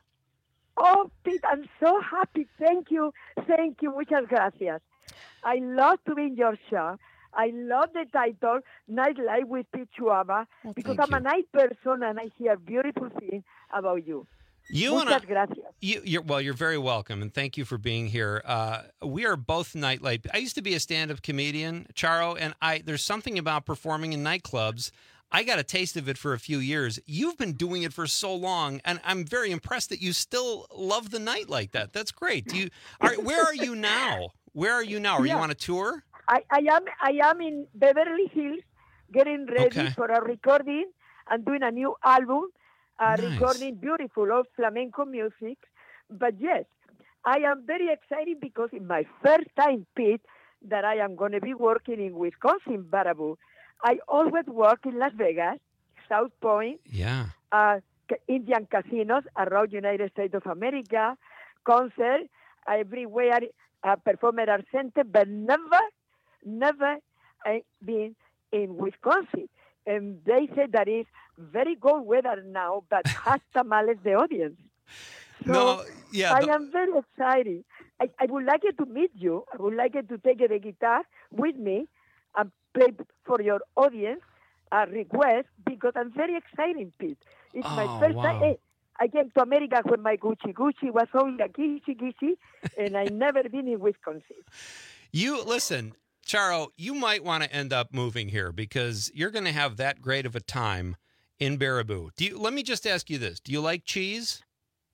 [SPEAKER 10] Oh, Pete, I'm so happy. Thank you. Thank you. Muchas gracias. I love to be in your show. I love the title, Nightlight with Pete Schwaba,
[SPEAKER 8] well,
[SPEAKER 10] because I'm
[SPEAKER 8] you.
[SPEAKER 10] a night person and I hear beautiful things about you.
[SPEAKER 8] You
[SPEAKER 10] Muchas
[SPEAKER 8] and I,
[SPEAKER 10] gracias.
[SPEAKER 8] You, you're, well, you're very welcome, and thank you for being here. Uh, we are both Nightlight. I used to be a stand-up comedian, Charo, and I. There's something about performing in nightclubs. I got a taste of it for a few years. You've been doing it for so long, and I'm very impressed that you still love the night like that. That's great. Do you? Are, where are you now? Where are you now? Are
[SPEAKER 10] Yeah.
[SPEAKER 8] you on a tour?
[SPEAKER 10] I, I am I am in Beverly Hills getting ready
[SPEAKER 8] Okay.
[SPEAKER 10] for a recording. I'm doing a new album, uh,
[SPEAKER 8] Nice.
[SPEAKER 10] recording beautiful old flamenco music. But yes, I am very excited because it's my first time, Pete, that I am going to be working in Wisconsin, Baraboo. I always work in Las Vegas, South Point,
[SPEAKER 8] Yeah.
[SPEAKER 10] uh, ca- Indian casinos around United States of America, concert everywhere, uh, perform at our center, but never, never I been in Wisconsin. And they say that it's very cold weather now, but has tamales the audience. So
[SPEAKER 8] No, yeah,
[SPEAKER 10] I
[SPEAKER 8] the-
[SPEAKER 10] am very excited. I, I would like it to meet you. I would like it to take the guitar with me and play for your audience a request because I'm very excited, Pete. It's my
[SPEAKER 8] Oh,
[SPEAKER 10] first
[SPEAKER 8] wow.
[SPEAKER 10] time. Hey, I came to America when my Gucci Gucci was only a Gucci Gucci, and I never been in Wisconsin.
[SPEAKER 8] You listen, Charo, you might want to end up moving here because you're going to have that great of a time in Baraboo. Do you, let me just ask you this. Do you like cheese?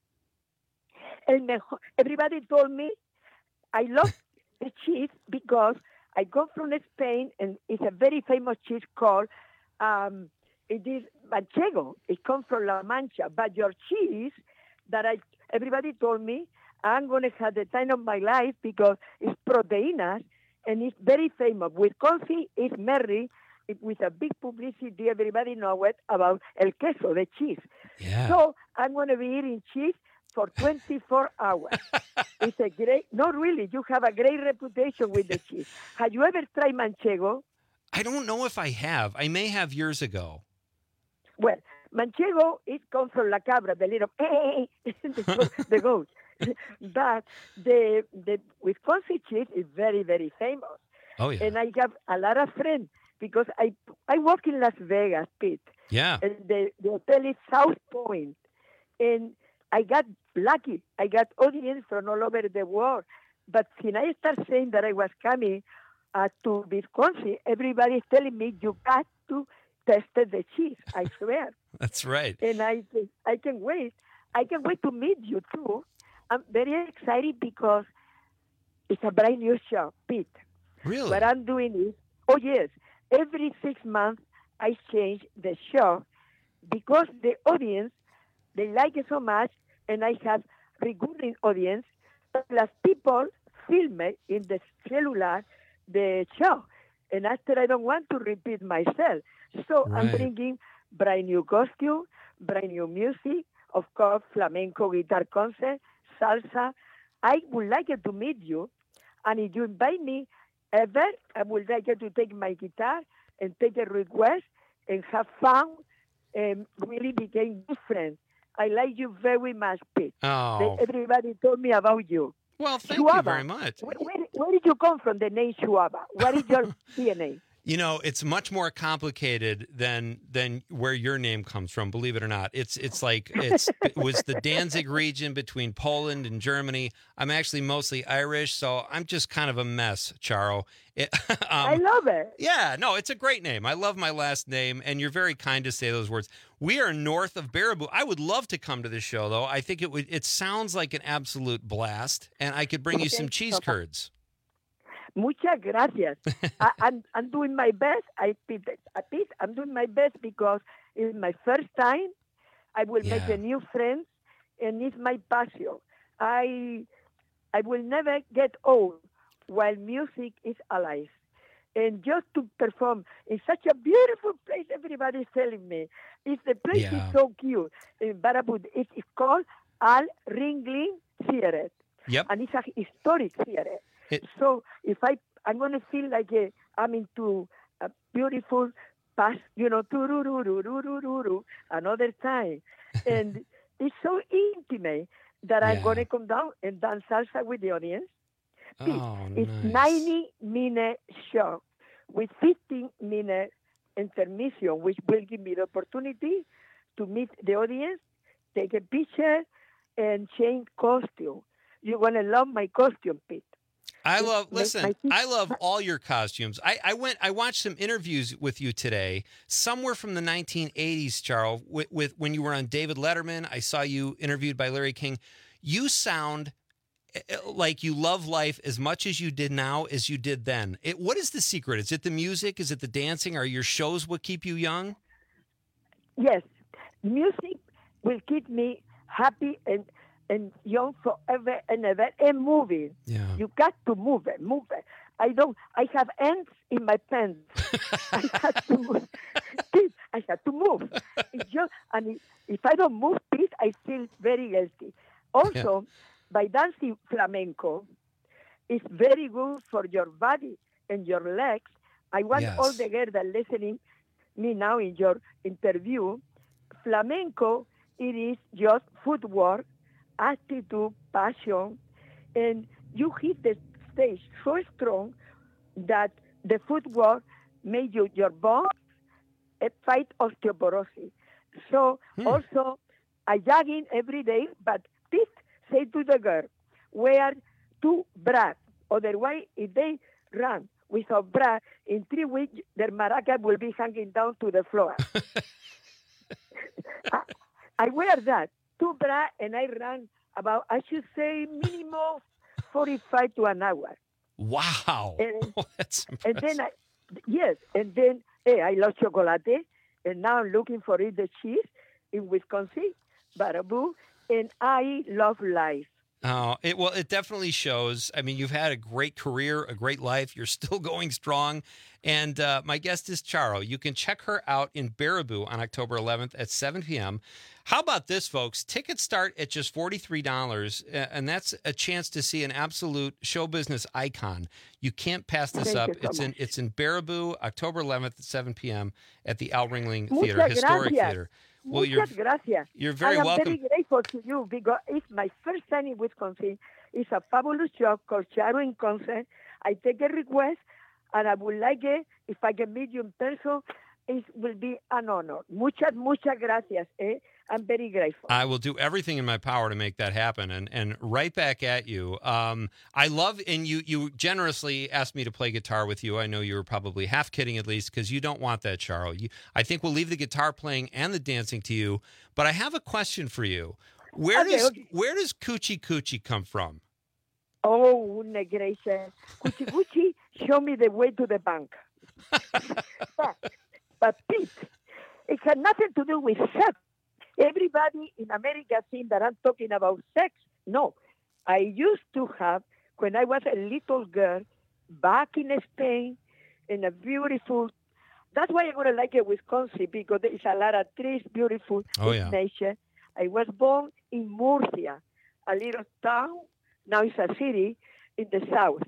[SPEAKER 10] El mejor, everybody told me I love the cheese because I come from Spain and it's a very famous cheese called, um, it is manchego. It comes from La Mancha. But your cheese that I, everybody told me, I'm going to have the time of my life because it's proteínas and it's very famous. Wisconsin is merry it- with a big publicity. Everybody know it about el queso, the cheese.
[SPEAKER 8] Yeah.
[SPEAKER 10] So I'm going to be eating cheese for twenty-four hours. It's a great, not really, you have a great reputation with the cheese. Have you ever tried manchego?
[SPEAKER 8] I don't know if I have. I may have years ago.
[SPEAKER 10] Well, manchego, it comes from la cabra, the little, the, goat- the goat. But the, the Wisconsin cheese is very, very famous.
[SPEAKER 8] Oh, yeah.
[SPEAKER 10] And I have a lot of friends because I I work in Las Vegas, Pete.
[SPEAKER 8] Yeah.
[SPEAKER 10] And the, the hotel is South Point. And I got lucky. I got audience from all over the world. But when I start saying that I was coming uh, to Wisconsin, everybody is telling me, you got to tested the cheese, I swear.
[SPEAKER 8] That's right.
[SPEAKER 10] And I, I can wait. I can wait to meet you, too. I'm very excited because it's a brand new show, Pete.
[SPEAKER 8] Really?
[SPEAKER 10] What I'm doing is, oh, yes, every six months I change the show because the audience, they like it so much, and I have recurring audience, plus people film it in the cellular, the show. And after I don't want to repeat myself. So
[SPEAKER 8] Right.
[SPEAKER 10] I'm bringing brand new costume, brand new music, of course, flamenco guitar concert, salsa. I would like to meet you. And if you invite me ever, I would like you to take my guitar and take a request and have fun and really become good friends. I like you very much, Pete.
[SPEAKER 8] Oh.
[SPEAKER 10] They- Everybody told me about you.
[SPEAKER 8] Well, thank you
[SPEAKER 10] Shuaba.
[SPEAKER 8] very much.
[SPEAKER 10] Where, where, where did you come from, the name Shuaba? What is your D N A?
[SPEAKER 8] You know, it's much more complicated than than where your name comes from. Believe it or not, it's it's like it's it was the Danzig region between Poland and Germany. I'm actually mostly Irish, so I'm just kind of a mess, Charo. It, um,
[SPEAKER 10] I love it.
[SPEAKER 8] Yeah, no, it's a great name. I love my last name, and you're very kind to say those words. We are north of Baraboo. I would love to come to the show, though. I think it would. It sounds like an absolute blast, and I could bring you some cheese curds.
[SPEAKER 10] Muchas gracias. I, I'm, I'm doing my best. I, I, I'm doing my best because it's my first time. I will
[SPEAKER 8] Yeah.
[SPEAKER 10] make a new friends, and it's my passion. I, I will never get old while music is alive. And just to perform in such a beautiful place, everybody's telling me. It's, the place
[SPEAKER 8] Yeah.
[SPEAKER 10] is so cute. In Baraboo, it is called Al Ringling Theater.
[SPEAKER 8] Yep.
[SPEAKER 10] And it's a historic theater.
[SPEAKER 8] It-
[SPEAKER 10] So if I, I'm going to feel like a, I'm into a beautiful past, you know, turururururururu, another time. And it's so intimate that I'm
[SPEAKER 8] Yeah.
[SPEAKER 10] going to come down and dance salsa with the audience.
[SPEAKER 8] Oh,
[SPEAKER 10] It's
[SPEAKER 8] nice.
[SPEAKER 10] ninety minute show with fifteen minute intermission, which will give me the opportunity to meet the audience, take a picture, and change costume. You're going to love my costume, Pete.
[SPEAKER 8] I
[SPEAKER 10] It
[SPEAKER 8] love.
[SPEAKER 10] makes
[SPEAKER 8] Listen,
[SPEAKER 10] my feet-
[SPEAKER 8] I love all your costumes. I, I went. I watched some interviews with you today. Somewhere from the nineteen eighties, Charles, with, with when you were on David Letterman. I saw you interviewed by Larry King. You sound eh, like you love life as much as you did now as you did then. It, what is the secret? Is it the music? Is it the dancing? Are your shows what keep you young?
[SPEAKER 10] Yes, music will keep me happy and and young forever and ever, and moving.
[SPEAKER 8] Yeah.
[SPEAKER 10] You got to move it, move it. I don't. I have ants in my pants. I have to move. I have to move. It's just, and if, if I don't move, please, I feel very guilty. Also, by dancing flamenco, it's very good for your body and your legs. I want
[SPEAKER 8] Yes.
[SPEAKER 10] all the girls that are listening me now in your interview. Flamenco, it is just footwork, attitude, passion, and you hit the stage so strong that the footwork made you your bones uh, fight osteoporosis. So also, I jogging every day, but Pete say to the girl, wear two bras. Otherwise, if they run without bra, in three weeks, their maraca will be hanging down to the floor. I, I wear that, two bra, and I run about, I should say, minimum forty-five to an hour.
[SPEAKER 8] Wow.
[SPEAKER 10] And,
[SPEAKER 8] That's
[SPEAKER 10] and then, I, yes, and then hey, I love chocolate, and now I'm looking for it, the cheese in Wisconsin, Baraboo, and I love life.
[SPEAKER 8] Oh, it well, it definitely shows. I mean, you've had a great career, a great life. You're still going strong. And uh, my guest is Charo. You can check her out in Baraboo on October eleventh at seven p.m. How about this, folks? Tickets start at just forty-three dollars, and that's a chance to see an absolute show business icon. You can't pass this
[SPEAKER 10] Thank
[SPEAKER 8] up.
[SPEAKER 10] you so
[SPEAKER 8] it's in
[SPEAKER 10] much.
[SPEAKER 8] it's in Baraboo, October eleventh at seven p.m. at the Al Ringling
[SPEAKER 10] Muchas
[SPEAKER 8] Theater, historic
[SPEAKER 10] gracias.
[SPEAKER 8] theater. Well, you're
[SPEAKER 10] Muchas gracias.
[SPEAKER 8] you're very
[SPEAKER 10] I am
[SPEAKER 8] welcome.
[SPEAKER 10] very grateful to you because it's my first time in Wisconsin. It's a fabulous show called Charo in Concert. I take a request, and I would like it, if I can meet you in person, it will be an honor. Muchas, muchas gracias. Eh? I'm very grateful.
[SPEAKER 8] I will do everything in my power to make that happen. And and right back at you. Um, I love, and you you generously asked me to play guitar with you. I know you were probably half kidding at least, because you don't want that, Charo. You, I think we'll leave the guitar playing and the dancing to you. But I have a question for you. Where
[SPEAKER 10] Okay,
[SPEAKER 8] does
[SPEAKER 10] okay.
[SPEAKER 8] where does Coochie Coochie come from?
[SPEAKER 10] Oh, Negresa. Cuchi Cuchi, show me the way to the bank. but, but Pete, it had nothing to do with sex. Everybody in America thinks that I'm talking about sex. No. I used to have, when I was a little girl, back in Spain, in a beautiful, that's why I'm going to like it, Wisconsin, because there is a lot of trees, beautiful
[SPEAKER 8] Oh, yeah.
[SPEAKER 10] nature. I was born in Murcia, a little town. Now it's a city in the south.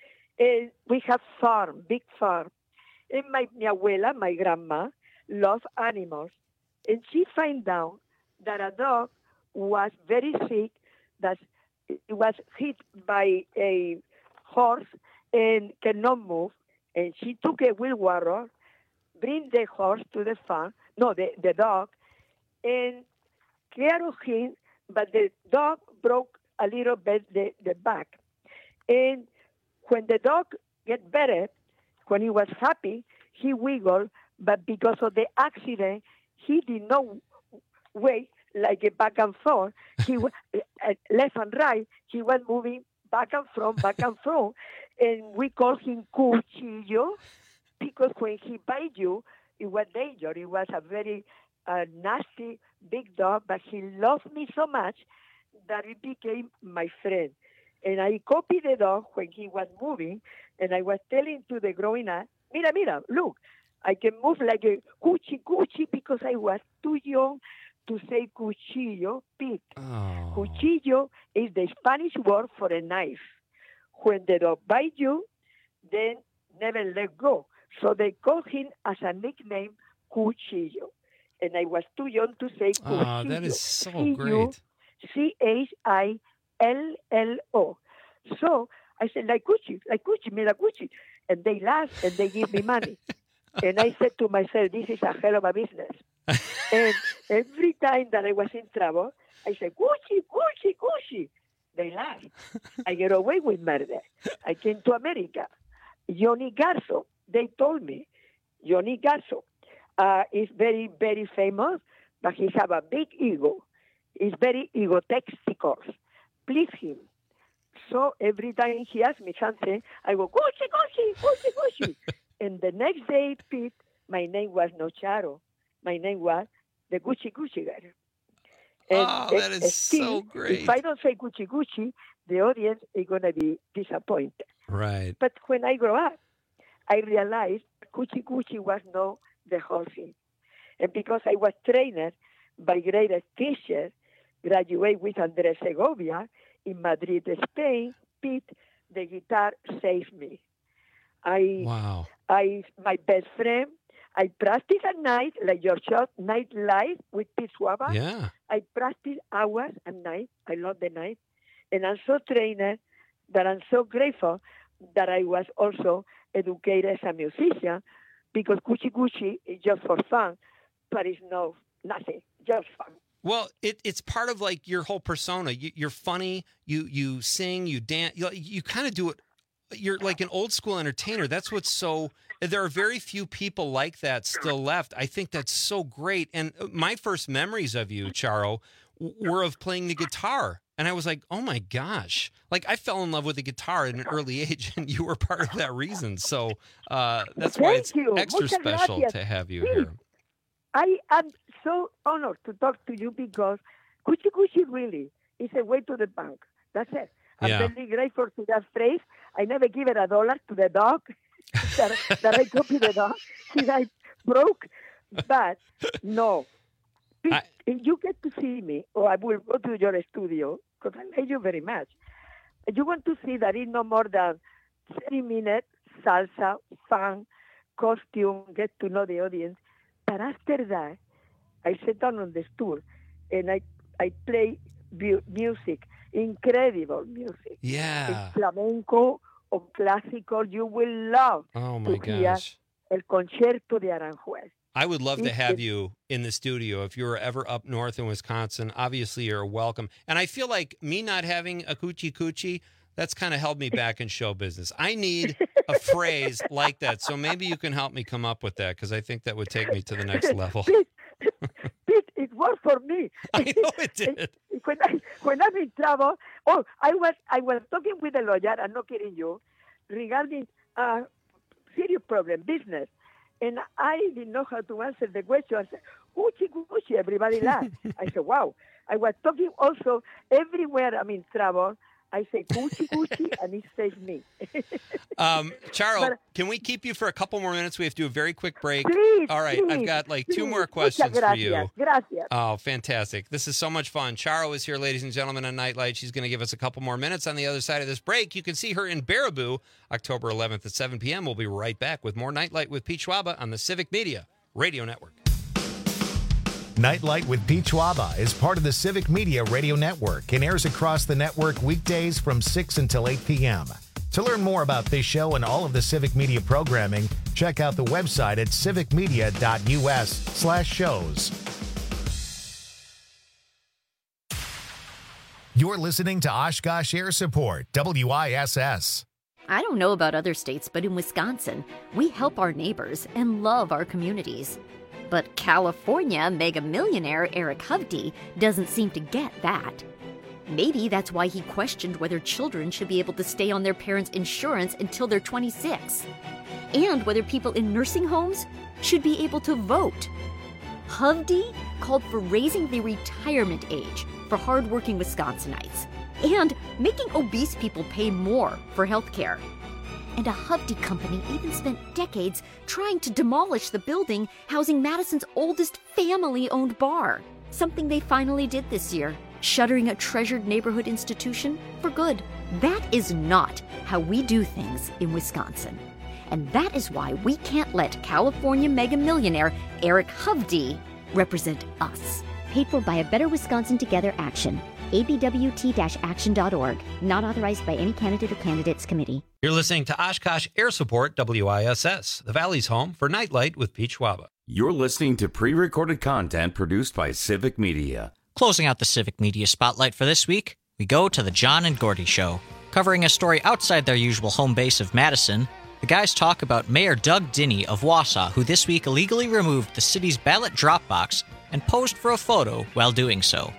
[SPEAKER 10] And we have farm, big farm. And my, mi abuela, my grandma, loved animals. And she found out that a dog was very sick, that it was hit by a horse and cannot move. And she took a wheelbarrow, bring the horse to the farm, no, the, the dog, and care of him, but the dog broke a little bit the, the back. And when the dog get better, when he was happy, he wiggled, but because of the accident, he did not wait like a back and forth. He was left and right. He was moving back and forth, back and forth, and we call him Cuchillo because when he bite you, it was danger. It was a very uh, nasty big dog, but he loved me so much that it became my friend. And I copied the dog when he was moving, and I was telling to the growing up, mira, mira, look, I can move like a cuchi cuchi because I was too young to say cuchillo, Pete.
[SPEAKER 8] Oh.
[SPEAKER 10] Cuchillo is the Spanish word for a knife. When the dog bites you, then never let go. So they call him as a nickname, Cuchillo. And I was too young to say cuchillo.
[SPEAKER 8] Oh, that is so
[SPEAKER 10] C U
[SPEAKER 8] great.
[SPEAKER 10] C H I L L O. So I said, like Cuchi, like Cuchi, mira Cuchi. And they laugh and they give me money. And I said to myself, this is a hell of a business. And every time that I was in trouble, I said, Cuchi, Cuchi, Cuchi. They laugh. I get away with murder. I came to America. Johnny Garso, they told me, Johnny Garso uh, is very, very famous, but he have a big ego. He's very egotistical. Please him. So every time he asks me something, I go, Cuchi, Cuchi, Cuchi, Cuchi. And the next day, Pete, my name was no Charo. My name was the Gucci Gucci girl. And
[SPEAKER 8] Oh, that is so great.
[SPEAKER 10] If I don't say Gucci Gucci, the audience is going to be disappointed.
[SPEAKER 8] Right.
[SPEAKER 10] But when I grow up, I realized Gucci Gucci was not the whole thing. And because I was trained by greatest teachers, graduate with Andres Segovia in Madrid, Spain, Pete, the guitar saved me. I,
[SPEAKER 8] Wow.
[SPEAKER 10] I, my best friend, I practice at night, like your show, Night Live with Pete Suava.
[SPEAKER 8] Yeah.
[SPEAKER 10] I practice hours at night. I love the night. And I'm so trained that I'm so grateful that I was also educated as a musician because Gucci Gucci is just for fun, but it's no nothing, just fun.
[SPEAKER 8] Well, it, it's part of like your whole persona. You, you're funny. You you sing. You dance. You, you kind of do it. You're like an old school entertainer. That's what's so. There are very few people like that still left. I think that's so great. And my first memories of you, Charo, were of playing the guitar. And I was like, oh my gosh. Like I fell in love with the guitar at an early age, and you were part of that reason. So uh, that's why
[SPEAKER 10] Thank
[SPEAKER 8] it's
[SPEAKER 10] you.
[SPEAKER 8] extra
[SPEAKER 10] Muchas
[SPEAKER 8] special
[SPEAKER 10] gracias.
[SPEAKER 8] to have you
[SPEAKER 10] Sí.
[SPEAKER 8] here.
[SPEAKER 10] I am so honored to talk to you because Gucci Gucci really is a way to the bank. That's it. I'm
[SPEAKER 8] Yeah.
[SPEAKER 10] very grateful to that phrase. I never give it a dollar to the dog that, that I copied the dog. He died broke. But no.
[SPEAKER 8] I-
[SPEAKER 10] If you get to see me, or I will go to your studio, because I like you very much, you want to see that it's no more than thirty minutes, salsa, fun, costume, get to know the audience. But after that, I sit down on the stool and I, I play bu- music, incredible music.
[SPEAKER 8] Yeah.
[SPEAKER 10] It's flamenco or classical. You will love
[SPEAKER 8] Oh
[SPEAKER 10] to
[SPEAKER 8] my
[SPEAKER 10] hear
[SPEAKER 8] gosh.
[SPEAKER 10] El Concierto de Aranjuez.
[SPEAKER 8] I would love to have you in the studio if you were ever up north in Wisconsin. Obviously, you're welcome. And I feel like me not having a coochie coochie, that's kind of held me back in show business. I need a phrase like that. So maybe you can help me come up with that, because I think that would take me to the next level.
[SPEAKER 10] Pete, Pete, it worked for me.
[SPEAKER 8] I know it did.
[SPEAKER 10] When, I, when I'm in trouble, oh, I was I was talking with a lawyer, I'm not kidding you, regarding a serious problem, business. And I didn't know how to answer the question. I said, "Gucci, Gucci," everybody laughed. I said, wow. I was talking also everywhere I'm in trouble. I say, Gucci, Gucci, and it saves me.
[SPEAKER 8] um, Charo,
[SPEAKER 10] but,
[SPEAKER 8] can we keep you for a couple more minutes? We have to do a very quick break.
[SPEAKER 10] Please,
[SPEAKER 8] All right,
[SPEAKER 10] please,
[SPEAKER 8] I've got like
[SPEAKER 10] please.
[SPEAKER 8] two more questions
[SPEAKER 10] Muchas
[SPEAKER 8] for you.
[SPEAKER 10] gracias. Gracias.
[SPEAKER 8] Oh, fantastic. This is so much fun. Charo is here, ladies and gentlemen, on Nightlight. She's going to give us a couple more minutes on the other side of this break. You can see her in Baraboo, October eleventh at seven p.m. We'll be right back with more Nightlight with Pete Schwaba on the Civic Media Radio Network.
[SPEAKER 2] Nightlight with Pete Schwaba is part of the Civic Media Radio Network and airs across the network weekdays from six until eight p.m. To learn more about this show and all of the Civic Media programming, check out the website at civicmedia.us slash shows. You're listening to Oshkosh Air Support, W I S S.
[SPEAKER 1] I don't know about other states, but in Wisconsin, we help our neighbors and love our communities. But California mega millionaire Eric Hovde doesn't seem to get that. Maybe that's why he questioned whether children should be able to stay on their parents' insurance until they're twenty-six, and whether people in nursing homes should be able to vote. Hovde called for raising the retirement age for hardworking Wisconsinites and making obese people pay more for health care. And a Hovde company even spent decades trying to demolish the building housing Madison's oldest family-owned bar. Something they finally did this year, shuttering a treasured neighborhood institution for good. That is not how we do things in Wisconsin. And that is why we can't let California mega millionaire Eric Hovde represent us.
[SPEAKER 5] Paid for by a Better Wisconsin Together Action. A B W T action dot org. Not authorized by any candidate or candidates committee.
[SPEAKER 8] You're listening to Oshkosh Air Support, W I S S, the Valley's home for Nightlight with Pete Schwaba.
[SPEAKER 16] You're listening to pre-recorded content produced by Civic Media.
[SPEAKER 12] Closing out the Civic Media Spotlight for this week, we go to the John and Gordy Show. Covering a story outside their usual home base of Madison, the guys talk about Mayor Doug Dinney of Wausau, who this week illegally removed the city's ballot drop box and posed for a photo while doing so.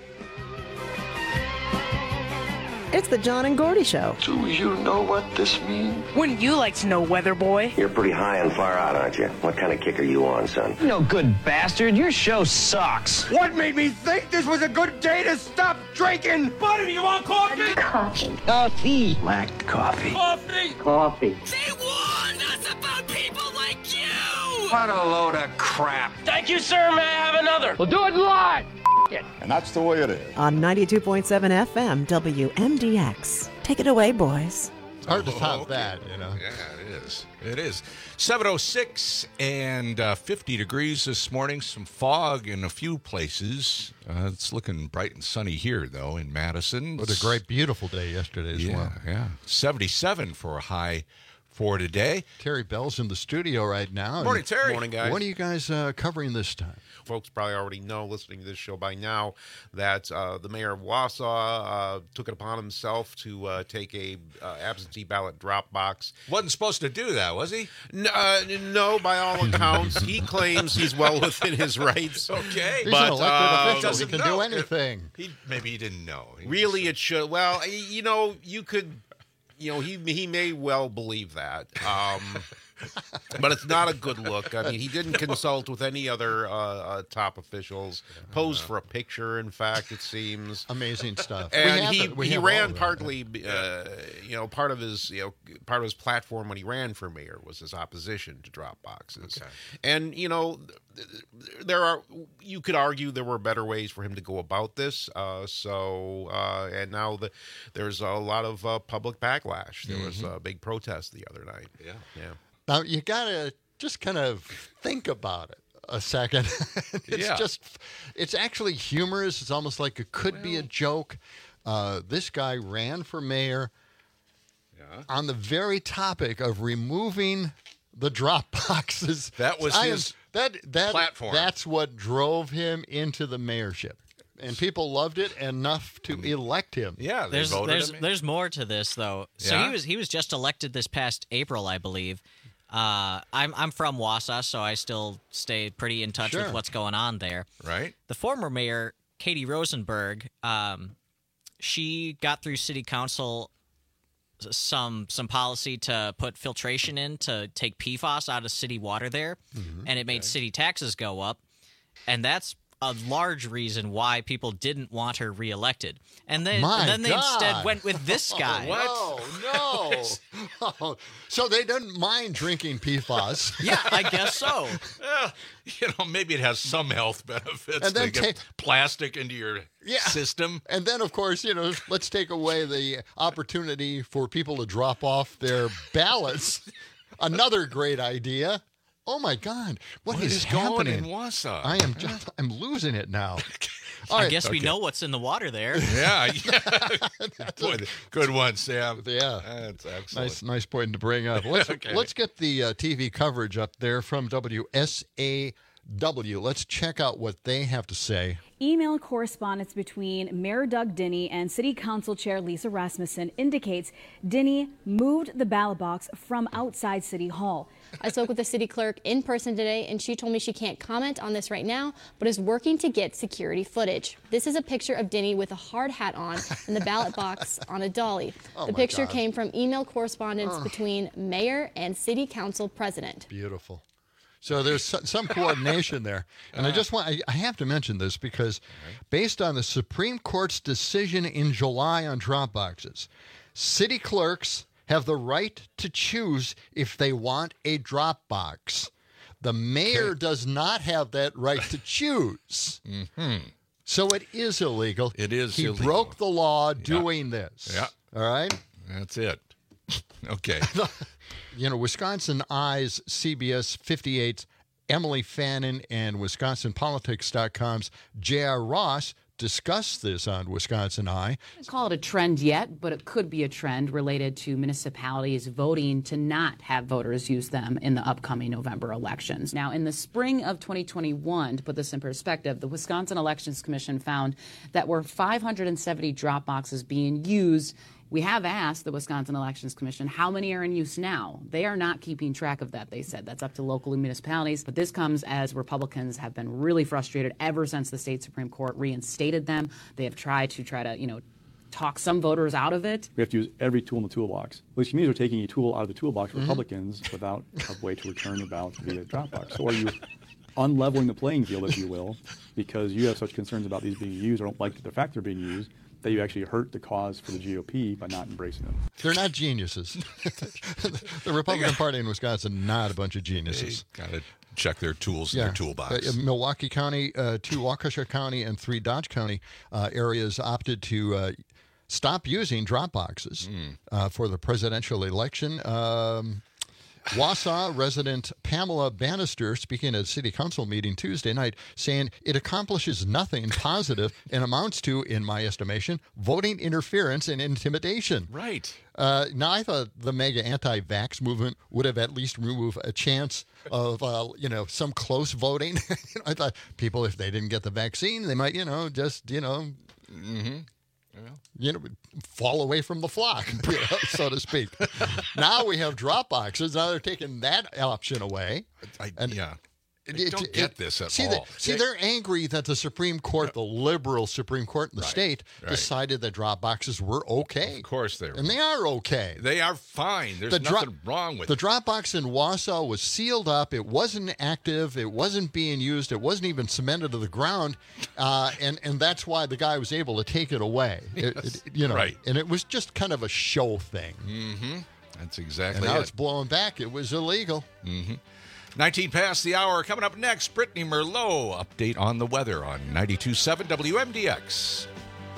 [SPEAKER 9] It's the John and Gordy Show.
[SPEAKER 11] Do you know what this means?
[SPEAKER 9] Wouldn't you like to know, weather boy?
[SPEAKER 13] You're pretty high and far out, aren't you? What kind of kick are you on, son?
[SPEAKER 14] No good bastard. Your show sucks.
[SPEAKER 15] What made me think this was a good day to stop drinking? Buddy, you want coffee?
[SPEAKER 14] Coffee. Coffee.
[SPEAKER 13] Black coffee.
[SPEAKER 15] Coffee.
[SPEAKER 13] Coffee.
[SPEAKER 15] They warned us about people like you!
[SPEAKER 13] What a load of crap.
[SPEAKER 15] Thank you, sir. May I have another?
[SPEAKER 14] We'll do it live. It.
[SPEAKER 17] And that's the way it is.
[SPEAKER 9] On ninety-two point seven F M, W M D X. Take it away, boys.
[SPEAKER 29] It's hard to top
[SPEAKER 30] oh, okay.
[SPEAKER 29] that, you know.
[SPEAKER 30] Yeah, it is. It is. seven oh six and uh, fifty degrees this morning. Some fog in a few places. Uh, it's looking bright and sunny here, though, in Madison.
[SPEAKER 29] It was a great, beautiful day yesterday as
[SPEAKER 30] yeah,
[SPEAKER 29] well.
[SPEAKER 30] Yeah, seventy-seven for a high for today.
[SPEAKER 29] Terry Bell's in the studio right now.
[SPEAKER 30] Morning, Terry.
[SPEAKER 29] Morning, guys. What are you guys uh, covering this time?
[SPEAKER 31] Folks probably already know, listening to this show by now, that uh, the mayor of Wausau uh, took it upon himself to uh, take a uh, absentee ballot drop box.
[SPEAKER 30] Wasn't supposed to do that, was he?
[SPEAKER 31] No, uh, no by all accounts. He claims he's well within his rights.
[SPEAKER 30] Okay.
[SPEAKER 29] He's
[SPEAKER 31] but,
[SPEAKER 29] an elected
[SPEAKER 31] uh,
[SPEAKER 29] official. He can
[SPEAKER 30] know.
[SPEAKER 29] do anything.
[SPEAKER 30] He, maybe he didn't know. He
[SPEAKER 31] really,
[SPEAKER 30] just...
[SPEAKER 31] it should. Well, you know, you could... You know, he he may well believe that, um, but it's not a good look. I mean, he didn't consult with any other uh, uh, top officials. Posed for a picture, in fact, it seems.
[SPEAKER 29] Amazing stuff.
[SPEAKER 31] And he
[SPEAKER 29] it.
[SPEAKER 31] he ran partly, uh, you know, part of his you know part of his platform when he ran for mayor was his opposition to drop boxes.
[SPEAKER 30] Okay.
[SPEAKER 31] And you know, there are you could argue there were better ways for him to go about this. Uh, so uh, and now the, there's a lot of uh, public backlash. There mm-hmm. was a big protest the other night.
[SPEAKER 30] Yeah,
[SPEAKER 31] yeah.
[SPEAKER 29] Now you gotta just kind of think about it a second. It's
[SPEAKER 30] yeah.
[SPEAKER 29] just, it's actually humorous. It's almost like it could well, be a joke. Uh, this guy ran for mayor
[SPEAKER 30] yeah.
[SPEAKER 29] on the very topic of removing
[SPEAKER 17] the drop boxes.
[SPEAKER 30] That was
[SPEAKER 17] I
[SPEAKER 30] his
[SPEAKER 17] am, that, that,
[SPEAKER 30] platform.
[SPEAKER 17] That's what drove him into the mayorship. And people loved it enough to elect him.
[SPEAKER 30] Yeah, they
[SPEAKER 12] There's
[SPEAKER 30] voted
[SPEAKER 12] there's
[SPEAKER 30] him in.
[SPEAKER 12] there's more to this though. So
[SPEAKER 30] Yeah?
[SPEAKER 12] he was he was just elected this past April, I believe. Uh, I'm I'm from Wausau, so I still stay pretty in touch
[SPEAKER 30] Sure.
[SPEAKER 12] with what's going on there.
[SPEAKER 30] Right.
[SPEAKER 12] The former mayor, Katie Rosenberg, um, she got through city council some some policy to put filtration in to take P F A S out of city water there,
[SPEAKER 17] Mm-hmm.
[SPEAKER 12] and it made city taxes go up, and that's a large reason why people didn't want her reelected. And then
[SPEAKER 17] My
[SPEAKER 12] and then they
[SPEAKER 17] God.
[SPEAKER 12] instead went with this guy.
[SPEAKER 17] Oh, no, no. So they didn't mind drinking P F A S.
[SPEAKER 12] Yeah, I guess so.
[SPEAKER 30] Well, you know, maybe it has some health benefits
[SPEAKER 17] And then
[SPEAKER 30] to get
[SPEAKER 17] ta-
[SPEAKER 30] plastic into your
[SPEAKER 17] Yeah.
[SPEAKER 30] system.
[SPEAKER 17] And then, of course, you know, let's take away the opportunity for people to drop off their ballots. Another great idea. Oh my God!
[SPEAKER 30] What
[SPEAKER 17] is,
[SPEAKER 30] is going
[SPEAKER 17] happening
[SPEAKER 30] in Wausau?
[SPEAKER 17] I am just, I'm losing it now. All
[SPEAKER 12] I
[SPEAKER 17] right.
[SPEAKER 12] guess we
[SPEAKER 30] okay.
[SPEAKER 12] know what's in the water there.
[SPEAKER 30] Yeah, yeah. Boy, good one, Sam.
[SPEAKER 17] Yeah,
[SPEAKER 30] that's excellent.
[SPEAKER 17] Nice, nice point to bring up. Let's
[SPEAKER 30] Okay.
[SPEAKER 17] let's get the uh, T V coverage up there from W S A W. Let's check out what they have to say.
[SPEAKER 18] Email correspondence between Mayor Doug Dinny and City Council Chair Lisa Rasmussen indicates Dinny moved the ballot box from outside City Hall.
[SPEAKER 19] I spoke with the city clerk in person today, and she told me she can't comment on this right now, but is working to get security footage. This is a picture of Dinny with a hard hat on and the ballot box on a dolly.
[SPEAKER 17] Oh
[SPEAKER 19] the
[SPEAKER 17] my
[SPEAKER 19] picture
[SPEAKER 17] God.
[SPEAKER 19] came from email correspondence
[SPEAKER 17] Oh.
[SPEAKER 19] between mayor and city council president.
[SPEAKER 17] Beautiful. So there's so- some coordination there. And I just want, I, I have to mention this because based on the Supreme Court's decision in July on drop boxes, city clerks have the right to choose if they want a drop box. The mayor does not have that right to choose.
[SPEAKER 30] Mm-hmm.
[SPEAKER 17] So it is illegal.
[SPEAKER 30] It is
[SPEAKER 17] he
[SPEAKER 30] illegal.
[SPEAKER 17] broke the law doing this.
[SPEAKER 30] Yeah.
[SPEAKER 17] All right?
[SPEAKER 30] That's it. Okay.
[SPEAKER 17] You know, Wisconsin Eyes, C B S fifty-eight's Emily Fannin and Wisconsin Politics dot com's J R. Ross discussed this on Wisconsin Eye.
[SPEAKER 20] I wouldn't call it a trend yet, but it could be a trend related to municipalities voting to not have voters use them in the upcoming November elections. Now, in the spring of twenty twenty-one, to put this in perspective, the Wisconsin Elections Commission found that were five hundred seventy drop boxes being used. We have asked the Wisconsin Elections Commission how many are in use now. They are not keeping track of that, they said. That's up to local municipalities. But this comes as Republicans have been really frustrated ever since the state Supreme Court reinstated them. They have tried to try to, you know, talk some voters out of it.
[SPEAKER 21] We have to use every tool in the toolbox. Well, these communities are taking a tool out of the toolbox for Republicans without a way to return the ballot via Dropbox. So are you unleveling the playing field, if you will, because you have such concerns about these being used or don't like the fact they're being used, that you actually hurt the cause for the G O P by not embracing them.
[SPEAKER 17] They're not geniuses. The Republican Party in Wisconsin, not a bunch of geniuses.
[SPEAKER 30] Got to check their tools in their toolbox.
[SPEAKER 17] Uh, Milwaukee County, uh, two Waukesha County, and three Dodge County uh, areas opted to uh, stop using drop boxes
[SPEAKER 30] Mm.
[SPEAKER 17] uh, for the presidential election. Um, Wausau resident Pamela Bannister, speaking at a city council meeting Tuesday night, saying it accomplishes nothing positive and amounts to, in my estimation, voting interference and intimidation.
[SPEAKER 30] Right.
[SPEAKER 17] Uh, now, I thought the mega anti-vax movement would have at least removed a chance of, uh, you know, some close voting. You know, I thought people, if they didn't get the vaccine, they might, you know, just, you know,
[SPEAKER 30] Mm-hmm.
[SPEAKER 17] you know, fall away from the flock, you know, so to speak. Now we have drop boxes. Now they're taking that option away.
[SPEAKER 30] I,
[SPEAKER 17] And
[SPEAKER 30] yeah. I
[SPEAKER 17] it-
[SPEAKER 30] don't
[SPEAKER 17] it-
[SPEAKER 30] get this at
[SPEAKER 17] see,
[SPEAKER 30] all.
[SPEAKER 17] the- see,
[SPEAKER 30] They-
[SPEAKER 17] they're angry that the Supreme Court, the liberal Supreme Court in the
[SPEAKER 30] Right,
[SPEAKER 17] state,
[SPEAKER 30] right.
[SPEAKER 17] decided that drop boxes were okay.
[SPEAKER 30] Of course they were.
[SPEAKER 17] And they are okay.
[SPEAKER 30] They are fine. There's
[SPEAKER 17] The dro-
[SPEAKER 30] nothing wrong with
[SPEAKER 17] the
[SPEAKER 30] it.
[SPEAKER 17] drop box in Wausau was sealed up. It wasn't active. It wasn't being used. It wasn't even cemented to the ground, uh, and and that's why the guy was able to take it away. It-
[SPEAKER 30] Yes.
[SPEAKER 17] it- you know,
[SPEAKER 30] Right.
[SPEAKER 17] and it was just kind of a show thing.
[SPEAKER 30] Mm-hmm. That's
[SPEAKER 17] And
[SPEAKER 30] exactly
[SPEAKER 17] now
[SPEAKER 30] it.
[SPEAKER 17] it's blowing back. It was illegal.
[SPEAKER 30] Mm-hmm. nineteen past the hour. Coming up next, Brittany Merlot. Update on the weather on ninety-two point seven W M D X.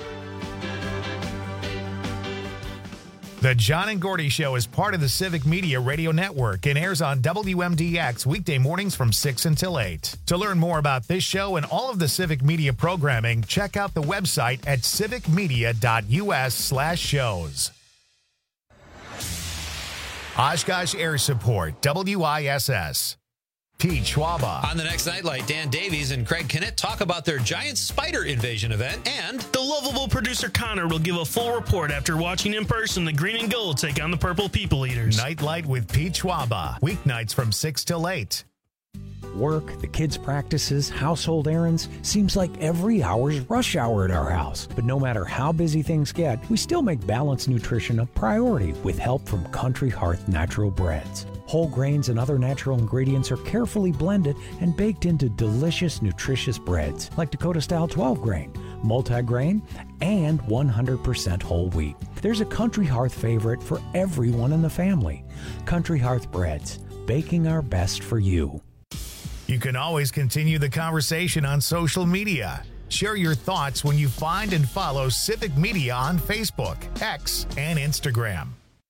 [SPEAKER 2] The John and Gordy Show is part of the Civic Media Radio Network and airs on W M D X weekday mornings from six until eight. To learn more about this show and all of the Civic Media programming, check out the website at civicmedia.us slash shows. Oshkosh Air Support, W I S S. Pete Schwaba.
[SPEAKER 8] On the next Nightlight, Dan Davies and Craig Kennett talk about their giant spider invasion event, and
[SPEAKER 3] the lovable producer Connor will give a full report after watching in person the Green and Gold take on the Purple People Eaters.
[SPEAKER 2] Nightlight with Pete Schwaba, weeknights from six till eight.
[SPEAKER 4] Work, the kids' practices, household errands, seems like every hour's rush hour at our house. But no matter how busy things get, we still make balanced nutrition a priority with help from Country Hearth Natural Breads. Whole grains and other natural ingredients are carefully blended and baked into delicious, nutritious breads like Dakota-style twelve grain, multi-grain, and one hundred percent whole wheat. There's a Country Hearth favorite for everyone in the family. Country Hearth Breads, baking our best for you.
[SPEAKER 2] You can always continue the conversation on social media. Share your thoughts when you find and follow Civic Media on Facebook, X, and Instagram.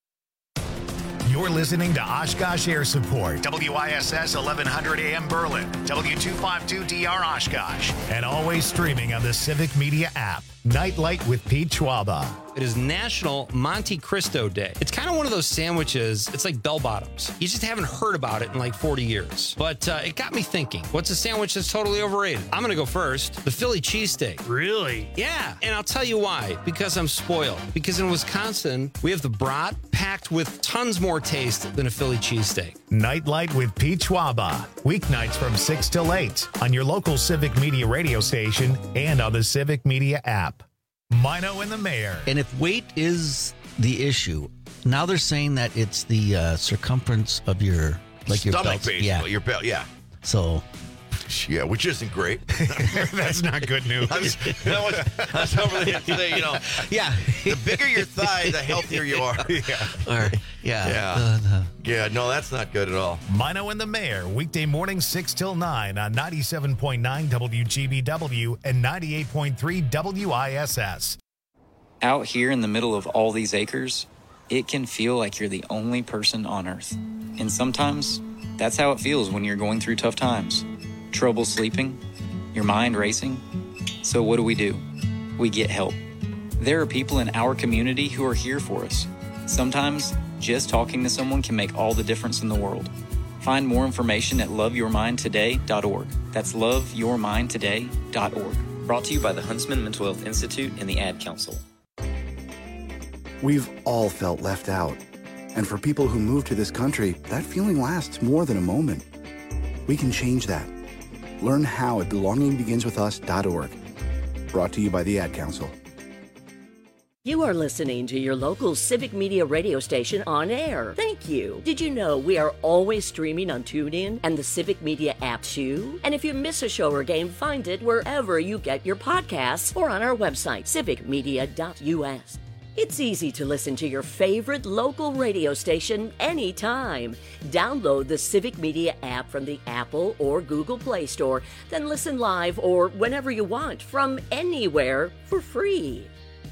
[SPEAKER 2] You're listening to Oshkosh Air Support, W I S S eleven hundred A M Berlin, W two fifty-two D R Oshkosh, and always streaming on the Civic Media app. Nightlight with Pete Schwaba.
[SPEAKER 8] It is National Monte Cristo Day. It's kind of one of those sandwiches, it's like bell bottoms. You just haven't heard about it in like forty years. But uh, it got me thinking, what's a sandwich that's totally overrated? I'm going to go first. The Philly cheesesteak.
[SPEAKER 3] Really?
[SPEAKER 8] Yeah. And I'll tell you why. Because I'm spoiled. Because in Wisconsin, we have the brat packed with tons more taste than a Philly cheesesteak.
[SPEAKER 2] Nightlight with Pete Schwaba. Weeknights from six till eight on your local Civic Media radio station and on the Civic Media app. Mino and the Mayor.
[SPEAKER 6] And if weight is the issue, now they're saying that it's the uh, circumference of your like your
[SPEAKER 7] stomach,
[SPEAKER 6] belt.
[SPEAKER 7] basically.
[SPEAKER 6] Yeah.
[SPEAKER 7] Your belt, yeah.
[SPEAKER 6] So,
[SPEAKER 7] yeah, which isn't great.
[SPEAKER 2] That's not good news.
[SPEAKER 7] I was, that was, I was over there today, you know.
[SPEAKER 6] Yeah.
[SPEAKER 7] The bigger your thigh, the healthier you are.
[SPEAKER 2] Yeah.
[SPEAKER 6] Or, yeah.
[SPEAKER 7] Yeah.
[SPEAKER 6] Uh, the,
[SPEAKER 7] yeah, no, that's not good at all.
[SPEAKER 2] Mino and the Mayor, weekday mornings six till nine on ninety-seven point nine W G B W and ninety-eight point three W I S S.
[SPEAKER 22] Out here in the middle of all these acres, it can feel like you're the only person on Earth. And sometimes, that's how it feels when you're going through tough times. Trouble sleeping, your mind racing. So what do we do? We get help. There are people in our community who are here for us. Sometimes, just talking to someone can make all the difference in the world. Find more information at love your mind today dot org. That's love your mind today dot org. Brought to you by the Huntsman Mental Health Institute and the Ad Council.
[SPEAKER 23] We've all felt left out. And for people who move to this country, that feeling lasts more than a moment. We can change that. Learn how at belonging begins with us dot org. Brought to you by the Ad Council.
[SPEAKER 24] You are listening to your local Civic Media radio station on air. Thank you. Did you know we are always streaming on TuneIn and the Civic Media app too? And if you miss a show or game, find it wherever you get your podcasts or on our website, civic media dot U S. It's easy to listen to your favorite local radio station anytime. Download the Civic Media app from the Apple or Google Play Store, then listen live or whenever you want from anywhere for free.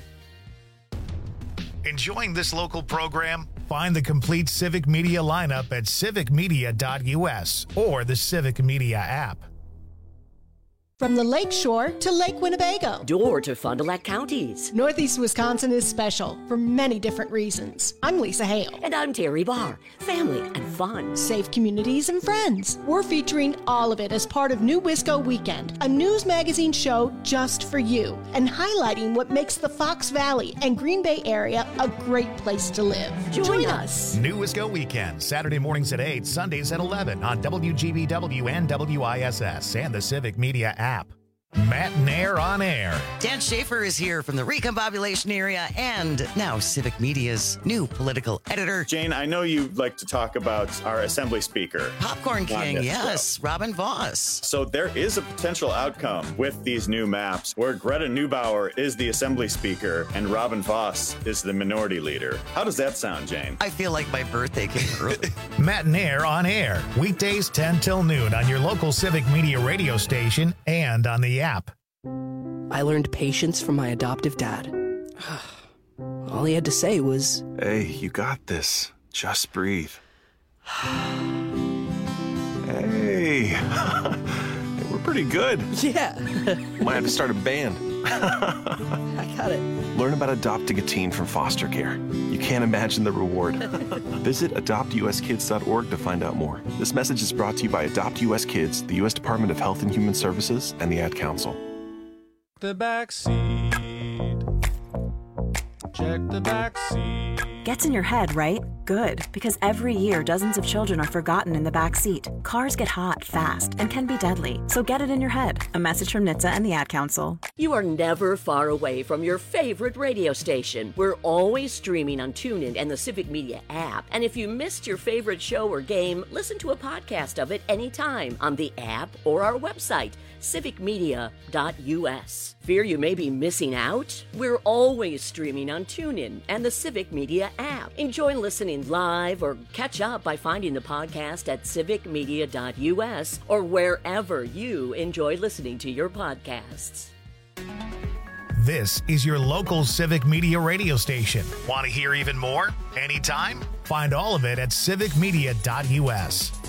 [SPEAKER 2] Enjoying this local program? Find the complete Civic Media lineup at civic media dot U S or the Civic Media app.
[SPEAKER 25] From the Lake Shore to Lake Winnebago.
[SPEAKER 24] Door to Fond du Lac counties.
[SPEAKER 25] Northeast Wisconsin is special for many different reasons. I'm Lisa Hale.
[SPEAKER 24] And I'm Terry Barr. Family and fun.
[SPEAKER 25] Safe communities and friends. We're featuring all of it as part of New Wisco Weekend, a news magazine show just for you, and highlighting what makes the Fox Valley and Green Bay area a great place to live.
[SPEAKER 24] Join,
[SPEAKER 25] Join
[SPEAKER 24] us.
[SPEAKER 25] us.
[SPEAKER 2] New Wisco Weekend, Saturday mornings at eight, Sundays at eleven on W G B W and W I S S and the Civic Media app. Matt Nair on air.
[SPEAKER 26] Dan Schaefer is here from the Recombobulation area and now Civic Media's new political editor.
[SPEAKER 27] Jane, I know you like to talk about our Assembly Speaker.
[SPEAKER 26] Popcorn King, yes, Robin Vos.
[SPEAKER 27] So there is a potential outcome with these new maps where Greta Neubauer is the Assembly Speaker and Robin Vos is the Minority Leader. How does that sound, Jane?
[SPEAKER 26] I feel like my birthday came early.
[SPEAKER 2] Matt Nair on air, weekdays ten till noon on your local Civic Media radio station and on the app.
[SPEAKER 28] I learned patience from my adoptive dad. All he had to say was,
[SPEAKER 32] "Hey, you got this. Just breathe." Hey, we're pretty good.
[SPEAKER 28] Yeah.
[SPEAKER 32] Might have to start a band.
[SPEAKER 28] I got it.
[SPEAKER 32] Learn about adopting a teen from foster care. You can't imagine the reward. Visit adopt u s kids dot org to find out more. This message is brought to you by Adopt U S Kids, the U S Department of Health and Human Services, and the Ad Council.
[SPEAKER 1] The back seat. Check the back seat.
[SPEAKER 5] Gets in your head, right? Good, because every year dozens of children are forgotten in the back seat. Cars get hot fast and can be deadly, so get it in your head. A message from N H T S A and the Ad Council.
[SPEAKER 24] You are never far away from your favorite radio station. We're always streaming on TuneIn and the Civic Media app. And if you missed your favorite show or game, listen to a podcast of it anytime on the app or our website, civic media dot u s. Fear you may be missing out? We're always streaming on TuneIn and the Civic Media app. Enjoy listening live or catch up by finding the podcast at civic media dot u s or wherever you enjoy listening to your podcasts.
[SPEAKER 2] This is your local Civic Media radio station. Want to hear even more? Anytime? Find all of it at civic media dot u s.